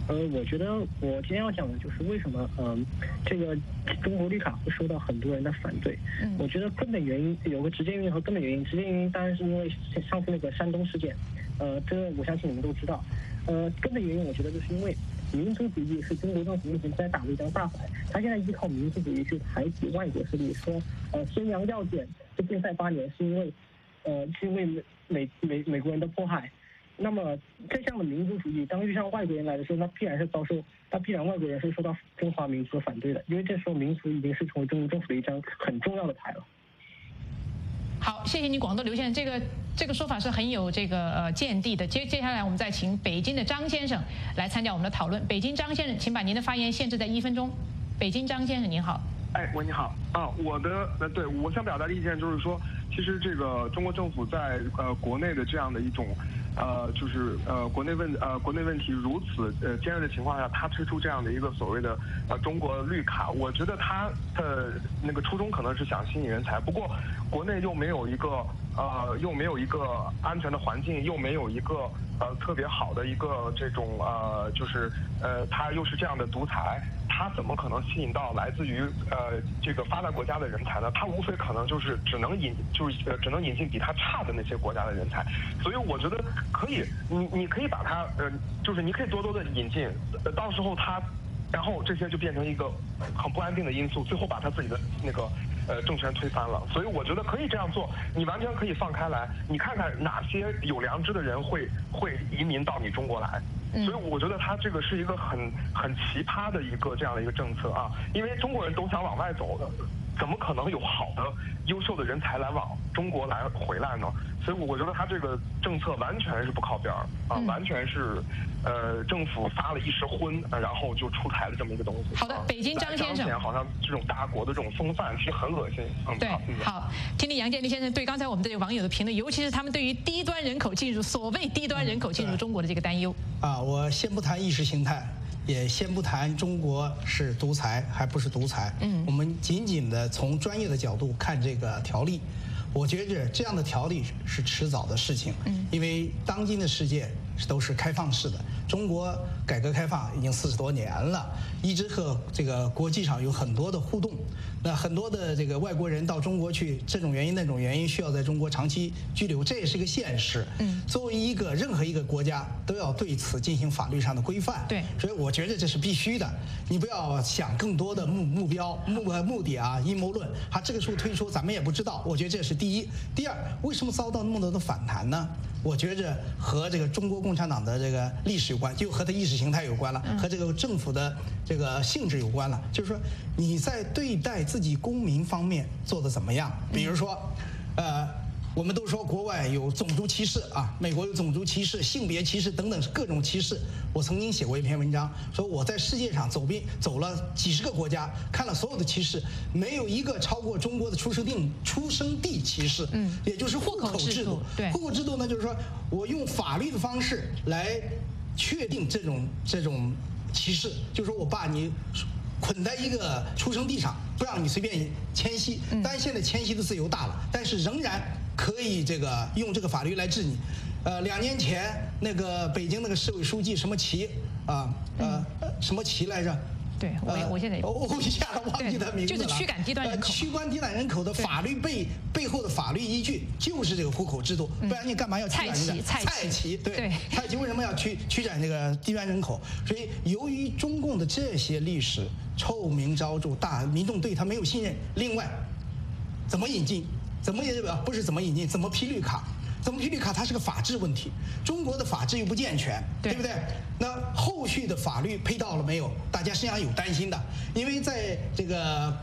我觉得我今天要讲的就是为什么这个中国绿卡会受到很多人的反对。我觉得根本原因有个直接原因和根本原因。直接原因当然是因为上次那个山东事件，这个我相信你们都知道。根本原因我觉得就是因为民族主义是中国政府目前在打的一张大牌，他现在依靠民族主义去排挤外国势力，说宣扬要点就禁赛8年是因为美国人的迫害。那么这项的民族主义当遇上外国人来的时候，那必然外国人是受到中华民族的反对的，因为这时候民族已经是成为中国政府的一张很重要的牌了。 好，谢谢你广东刘先生，这个说法是很有这个见地的。接下来我们再请北京的张先生来参加我们的讨论。北京张先生，请把您的发言限制在1分钟。北京张先生您好。 喂，你好啊，我想表达的意见就是说，其实这个中国政府在国内的这样的一种国内问题如此尖锐的情况下，他推出这样的一个所谓的中国绿卡，我觉得他的那个初衷可能是想吸引人才，不过国内又没有一个安全的环境，又没有一个特别好的一个这种他又是这样的独裁，他怎么可能吸引到来自于这个发达国家的人才呢？他无非可能就是只能引进比他差的那些国家的人才，所以我觉得可以，你可以把它你可以多多的引进，到时候然后这些就变成一个很不安定的因素，最后把他自己的那个政权推翻了。所以我觉得可以这样做，你完全可以放开来，你看看哪些有良知的人会移民到你中国来。所以我觉得他这个是一个很奇葩的一个这样的一个政策啊，因为中国人都想往外走的，怎么可能有好的优秀的人才来往中国回来呢？所以我觉得他这个政策完全是不靠边啊，完全是政府发了一时昏，然后就出台了这么一个东西。 好的，北京张先生， 好像这种大国的这种风范其实很恶心。 对，好，听听杨建立先生对刚才我们这位网友的评论，尤其是他们对于所谓低端人口进入中国的这个担忧。 我先不谈意识形态，也先不谈中国是独裁还不是独裁，我们仅仅的从专业的角度看这个条例。我觉着这样的条例是迟早的事情，因为当今的世界都是开放式的，中国改革开放已经40多年了，一直和这个国际上有很多的互动。那很多的这个外国人到中国去，这种原因那种原因需要在中国长期居留，这也是一个现实。作为任何一个国家都要对此进行法律上的规范。 对， 所以我觉得这是必须的。你不要想更多的目的啊，阴谋论。他这个时候推出，咱们也不知道。我觉得这是第一。第二，为什么遭到那么多的反弹呢？我觉着和这个中国共产党的这个历史有关，就和它意识形态有关了，和这个政府的这个性质有关了。就是说你在对待自己公民方面做得怎么样？比如说，我们都说国外有种族歧视啊，美国有种族歧视、性别歧视等等各种歧视。我曾经写过一篇文章，说我在世界上走了几十个国家，看了所有的歧视，没有一个超过中国的出生地歧视。也就是户口制度。对，户口制度呢，就是说我用法律的方式来确定这种歧视，就是说我把你捆在一个出生地上，不让你随便迁徙。当然现在迁徙的自由大了，但是仍然可以用这个法律来治你。2年前那个北京那个市委书记什么旗什么旗来着？ 对，我现在一下忘记他名字了。 就是驱赶低端人口。 驱赶低端人口的法律背后的法律依据就是这个户口制度，不然你干嘛要驱赶人家？蔡奇，对，蔡奇为什么要驱赶这个低端人口？所以由于中共的这些历史臭名昭著，民众对他没有信任。另外，怎么引进？不是怎么引进？怎么批绿卡？怎么批绿卡？它是个法治问题，中国的法治又不健全，对不对？那后续的法律配套了没有？大家实际上有担心的，因为在这个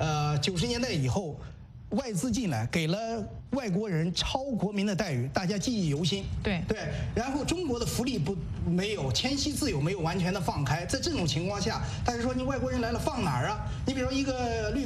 90年代以后，外资进来给了外国人超国民的待遇，大家记忆犹新。对，然后中国的福利没有迁徙自由没有完全的放开，在这种情况下，大家说你外国人来了放哪儿啊？你比如说一个绿卡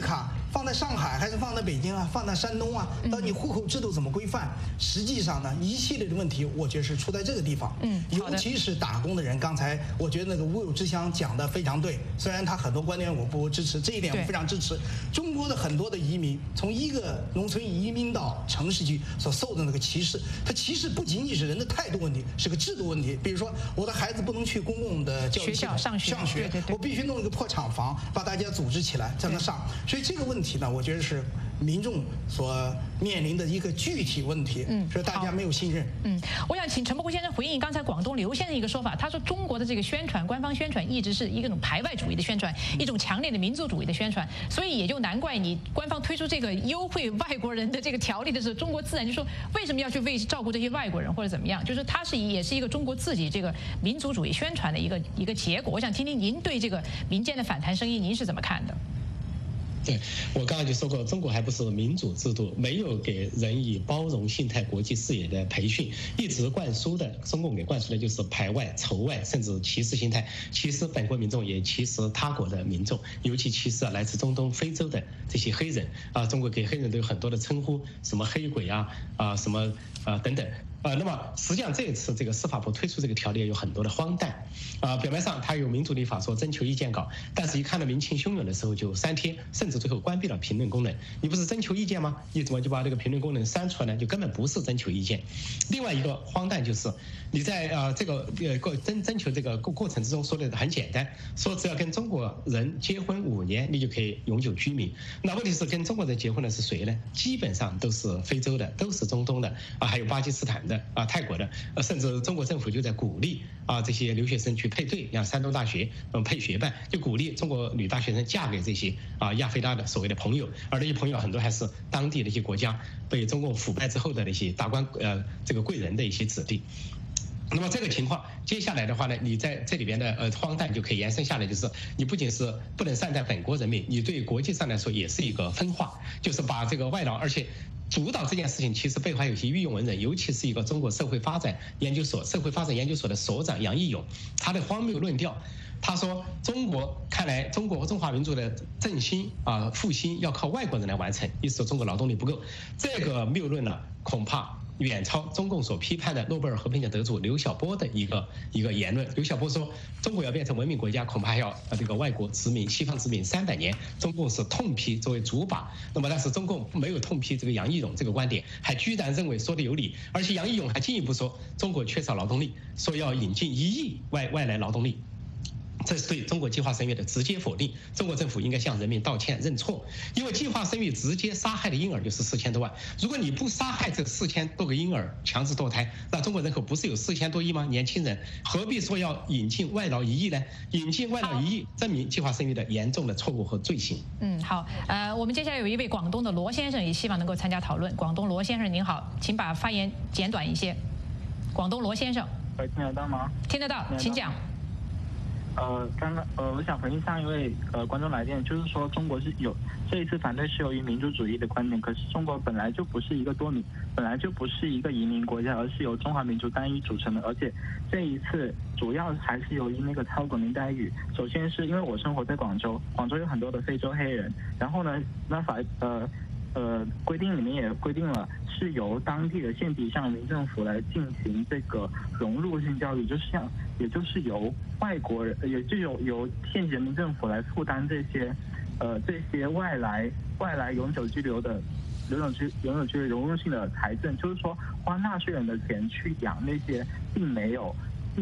放在上海还是放在北京啊？放在山东啊？到你户口制度怎么规范？实际上呢，一系列的问题，我觉得是出在这个地方。尤其是打工的人。刚才我觉得那个吴有之祥讲的非常对，虽然他很多观点我不支持，这一点我非常支持。中国的很多的移民，从一个农村移民到城市去所受的那个歧视，他歧视不仅仅是人的态度问题，是个制度问题。比如说，我的孩子不能去公共的教育系统上学，我必须弄一个破厂房，把大家组织起来在那上。所以这个问题呢，我觉得是民众所面临的一个具体问题，所以大家没有信任。 我想请陈伯虎先生回应刚才广东刘先生一个说法，他说中国的这个宣传，官方宣传一直是一种排外主义的宣传，一种强烈的民族主义的宣传，所以也就难怪你官方推出这个优惠外国人的这个条例的时候，中国自然就说为什么要去为照顾这些外国人或者怎么样，就是它也是一个中国自己这个民族主义宣传的一个结果。我想听听您对这个民间的反弹声音，您是怎么看的？ 对，我刚才就说过，中国还不是民主制度，没有给人以包容心态、国际视野的培训，一直灌输的，中共给灌输的就是排外、仇外，甚至歧视心态，歧视本国民众，也歧视他国的民众，尤其歧视来自中东、非洲的这些黑人啊。中国给黑人都有很多的称呼，什么黑鬼啊什么等等。那么实际上这一次这个司法部推出这个条例有很多的荒诞，表面上它有民主立法说征求意见稿，但是一看到民情汹涌的时候就3天，甚至最后关闭了评论功能。你不是征求意见吗？你怎么就把这个评论功能删除了呢？就根本不是征求意见。另外一个荒诞就是你在这个征求这个过程之中说的很简单，说只要跟中国人结婚5年，你就可以永久居民。那问题是跟中国人结婚的是谁呢？基本上都是非洲的，都是中东的还有巴基斯坦的泰国的，甚至中国政府就在鼓励这些留学生去配对，像山东大学配学办，就鼓励中国女大学生嫁给这些亚非拉的所谓的朋友，而这些朋友很多还是当地的一些国家被中共腐败之后的那些达官这个贵人的一些子弟。那么这个情况，接下来的话呢，你在这里边的荒诞就可以延伸下来，就是你不仅是不能善待本国人民，你对国际上来说也是一个分化，就是把这个外劳，而且主导这件事情其实背后还有一些御用文人，尤其是一个中国社会发展研究所的所长杨义勇，他的荒谬论调。他说：“看来中华民族的振兴复兴要靠外国人来完成，意思说中国劳动力不够。”这个谬论呢，恐怕远超中共所批判的诺贝尔和平奖得主刘晓波的一个言论。刘晓波说，中国要变成文明国家，恐怕还要这个外国殖民、西方殖民300年。中共是痛批作为主把，那么但是中共没有痛批这个杨义勇这个观点，还居然认为说的有理，而且杨义勇还进一步说，中国缺少劳动力，说要引进1亿外来劳动力。这是对中国计划生育的直接否定，中国政府应该向人民道歉认错，因为计划生育直接杀害的婴儿就是4000多万，如果你不杀害这4000多个婴儿强制堕胎，那中国人口不是有4000多亿吗？年轻人何必说要引进外劳1亿呢？引进外劳1亿，证明计划生育的严重的错误和罪行。 好，我们接下来有一位广东的罗先生，也希望能够参加讨论。广东罗先生您好，请把发言简短一些。广东罗先生， 听得到吗？ 听得到，请讲。 刚刚我想回应上一位观众来电，就是说中国是有这一次反对是由于民族主义的观点，可是中国本来就不是一个本来就不是一个移民国家，而是由中华民族单一组成的，而且这一次主要还是由于那个超国民待遇。首先是因为我生活在广州，广州有很多的非洲黑人，然后呢，那规定里面也规定了，是由当地的县级向民政府来进行这个融入性教育，也就是由外国人，也就由县级人民政府来负担这些外来永久居留的永久居留融入性的财政，就是说花纳税人的钱去养那些并没有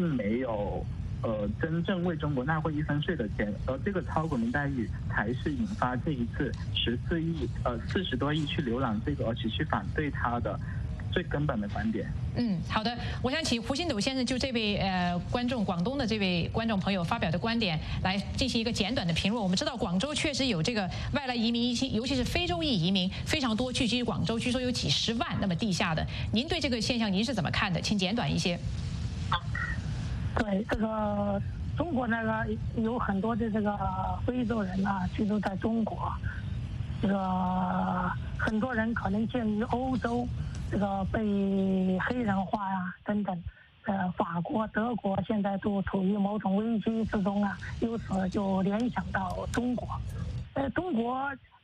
真正为中国纳汇1分税的钱，而这个超国民待遇才是引发这一次40多亿去浏览这个，而且去反对他的最根本的观点。 好的，我想请胡新斗先生就这位广东的这位观众朋友发表的观点来进行一个简短的评论。我们知道广州确实有这个外来移民，尤其是非洲裔移民非常多，聚集于广州，据说有几10万，那么地下的，您对这个现象您是怎么看的？请简短一些。 对，这个中国那个有很多的这个非洲人居住在中国，这个很多人可能鉴于欧洲这个被黑人化等等，法国、德国现在都处于某种危机之中由此就联想到中国。中国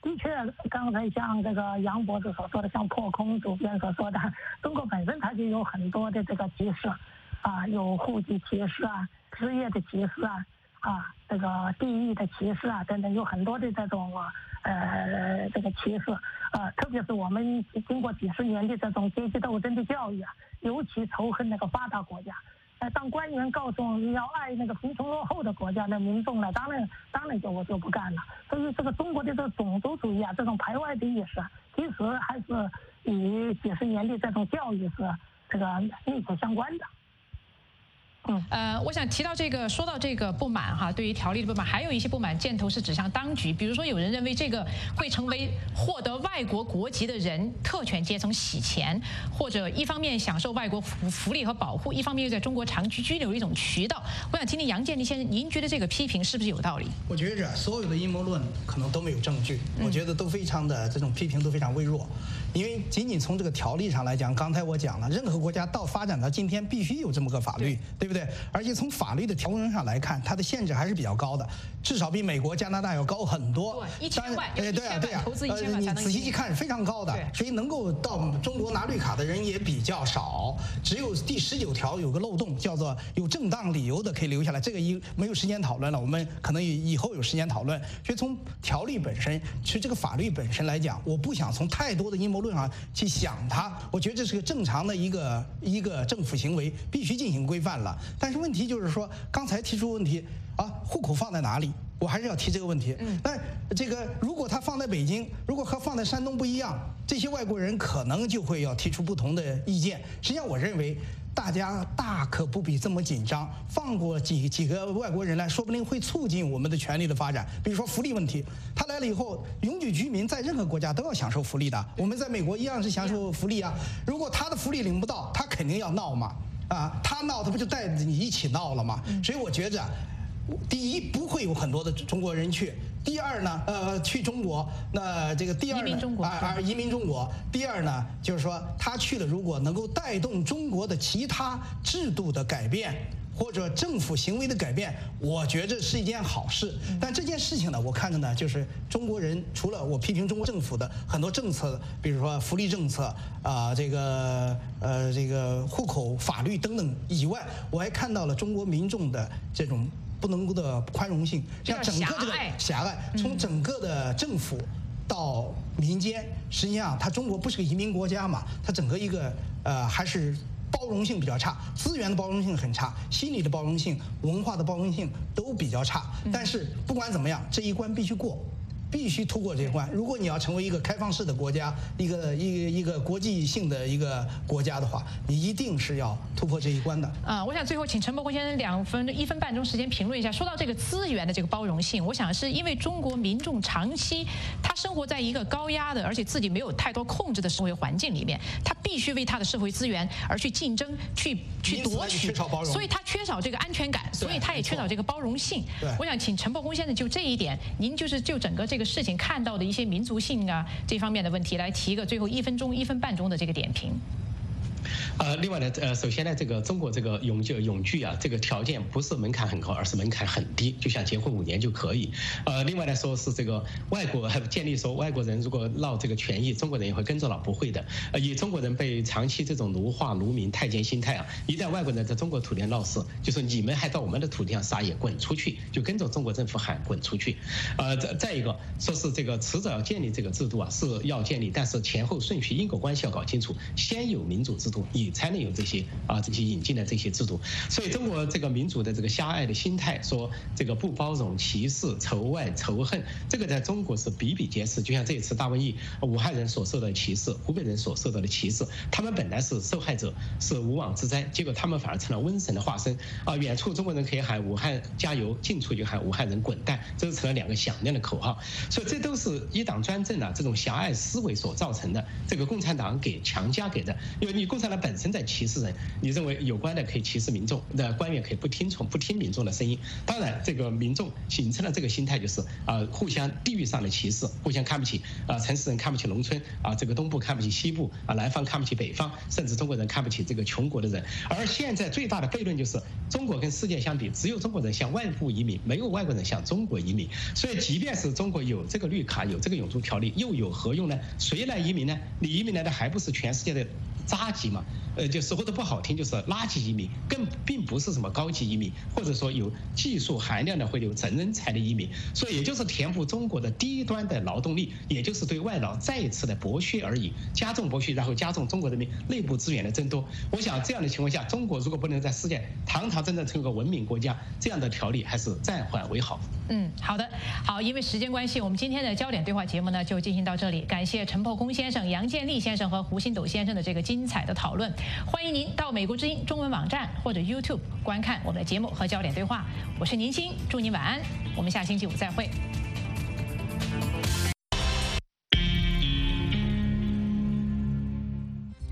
的确，刚才像这个杨博士所说的，像破空主编所说的，中国本身它就有很多的这个歧视，有户籍歧视啊，职业的歧视啊，这个地域的歧视啊等等，有很多的这种这个歧视，特别是我们经过几十年的这种阶级斗争的教育啊，尤其仇恨那个发达国家。当官员告诉我们要爱那个贫穷落后的国家的民众呢，当然我就不干了。所以这个中国的这个种族主义啊，这种排外的意识，其实还是与几十年的这种教育是这个密切相关的。 我想提到这个，说到这个不满哈，对于条例的不满，还有一些不满箭头是指向当局，比如说有人认为这个会成为获得外国国籍的人特权阶层洗钱，或者一方面享受外国福利和保护，一方面又在中国长期居留一种渠道。我想听听杨建立先生，您觉得这个批评是不是有道理？ 我觉着所有的阴谋论可能都没有证据，我觉得都非常的这种批评都非常微弱，因为仅仅从这个条例上来讲，刚才我讲了，任何国家到发展到今天必须有这么个法律，对不对？而且从法律的条文上来看，它的限制还是比较高的，至少比美国、加拿大要高很多。 对，1000万， 对啊， 投资1000万你仔细一看是非常高的，所以能够到中国拿绿卡的人也比较少，只有第19条有个漏洞，叫做有正当理由的可以留下来。这个没有时间讨论了，我们可能以后有时间讨论。所以从条例本身，其实这个法律本身来讲，我不想从太多的阴谋论上去想它，我觉得这是个正常的一个政府行为，必须进行规范了。但是问题就是说，刚才提出问题户口放在哪里？我还是要提这个问题。那这个如果他放在北京，如果和放在山东不一样，这些外国人可能就会要提出不同的意见。实际上，我认为大家大可不必这么紧张，放过几个外国人来，说不定会促进我们的权利的发展。比如说福利问题，他来了以后，永久居民在任何国家都要享受福利的。我们在美国一样是享受福利啊。如果他的福利领不到，他肯定要闹嘛。他闹，他不就带着你一起闹了吗？所以我觉着，第一不会有很多的中国人去，第二呢，去中国，那这个第二呢，移民中国。第二呢，就是说他去了，如果能够带动中国的其他制度的改变，或者政府行为的改变，我觉着是一件好事。但这件事情呢，我看着呢，就是中国人除了我批评中国政府的很多政策，比如说福利政策这个户口法律等等以外，我还看到了中国民众的这种不能够的宽容性，像整个这个狭隘，从整个的政府到民间，实际上它中国不是个移民国家嘛，它整个一个还是包容性比较差，资源的包容性很差，心理的包容性、文化的包容性都比较差。但是不管怎么样，这一关必须过，必须突破这一关。如果你要成为一个开放式的国家，一个国际性的一个国家的话，你一定是要突破这一关的。 我想最后请陈伯公先生1分半钟时间评论一下。说到这个资源的这个包容性，我想是因为中国民众长期他生活在一个高压的，而且自己没有太多控制的社会环境里面，他必须为他的社会资源而去竞争、去夺取，所以他缺少这个安全感，所以他也缺少这个包容性。我想请陈伯公先生就这一点，您就整个这个事情看到的一些民族性这方面的问题来提一个最后1分半钟的这个点评。 另外呢，首先呢，这个中国这个永居啊，这个条件不是门槛很高，而是门槛很低，就像结婚5年就可以。另外来说是这个外国还建立说外国人如果闹这个权益，中国人也会跟着闹，不会的。以中国人被长期这种奴化、奴民、太监心态啊，一旦外国人在中国土地上闹事，就说你们还到我们的土地上撒野，滚出去，就跟着中国政府喊滚出去。再一个说是这个迟早要建立这个制度啊，是要建立，但是前后顺序因果关系要搞清楚，先有民主制度，你才能有这些引进的这些制度。所以中国这个民主的这个狭隘的心态，说这个不包容、歧视、仇外、仇恨，这个在中国是比比皆是。就像这一次大瘟疫，武汉人所受到的歧视，湖北人所受到的歧视，他们本来是受害者，是无妄之灾，结果他们反而成了瘟神的化身。远处中国人可以喊武汉加油，近处就喊武汉人滚蛋，这是成了2个响亮的口号。所以这都是一党专政这种狭隘思维所造成的。这个共产党强加给的，因为你共产共产党本身在歧视人，你认为有关的可以歧视民众，那官员可以不听民众的声音。当然，这个民众形成了这个心态，就是互相地域上的歧视，互相看不起城市人看不起农村这个东部看不起西部南方看不起北方，甚至中国人看不起这个穷国的人。而现在最大的悖论就是，中国跟世界相比，只有中国人向外部移民，没有外国人向中国移民。所以，即便是中国有这个绿卡，有这个永住条例，又有何用呢？谁来移民呢？你移民来的还不是全世界的渣级嘛？就说的不好听，就是垃圾移民，并不是什么高级移民，或者说有技术含量的或有真人才的移民。所以，也就是填补中国的低端的劳动力，也就是对外劳再一次的剥削而已，加重剥削，然后加重中国人民内部资源的增多。我想这样的情况下，中国如果不能在世界堂堂正正成为个文明国家，这样的条例还是暂缓为好。 好的，好，因为时间关系，我们今天的焦点对话节目呢就进行到这里。感谢陈破空先生、杨建立先生和胡新斗先生的这个精彩的讨论。欢迎您到美国之音中文网站或者 YouTube 观看我们的节目和焦点对话。我是宁鑫，祝您晚安，我们下星期五再会。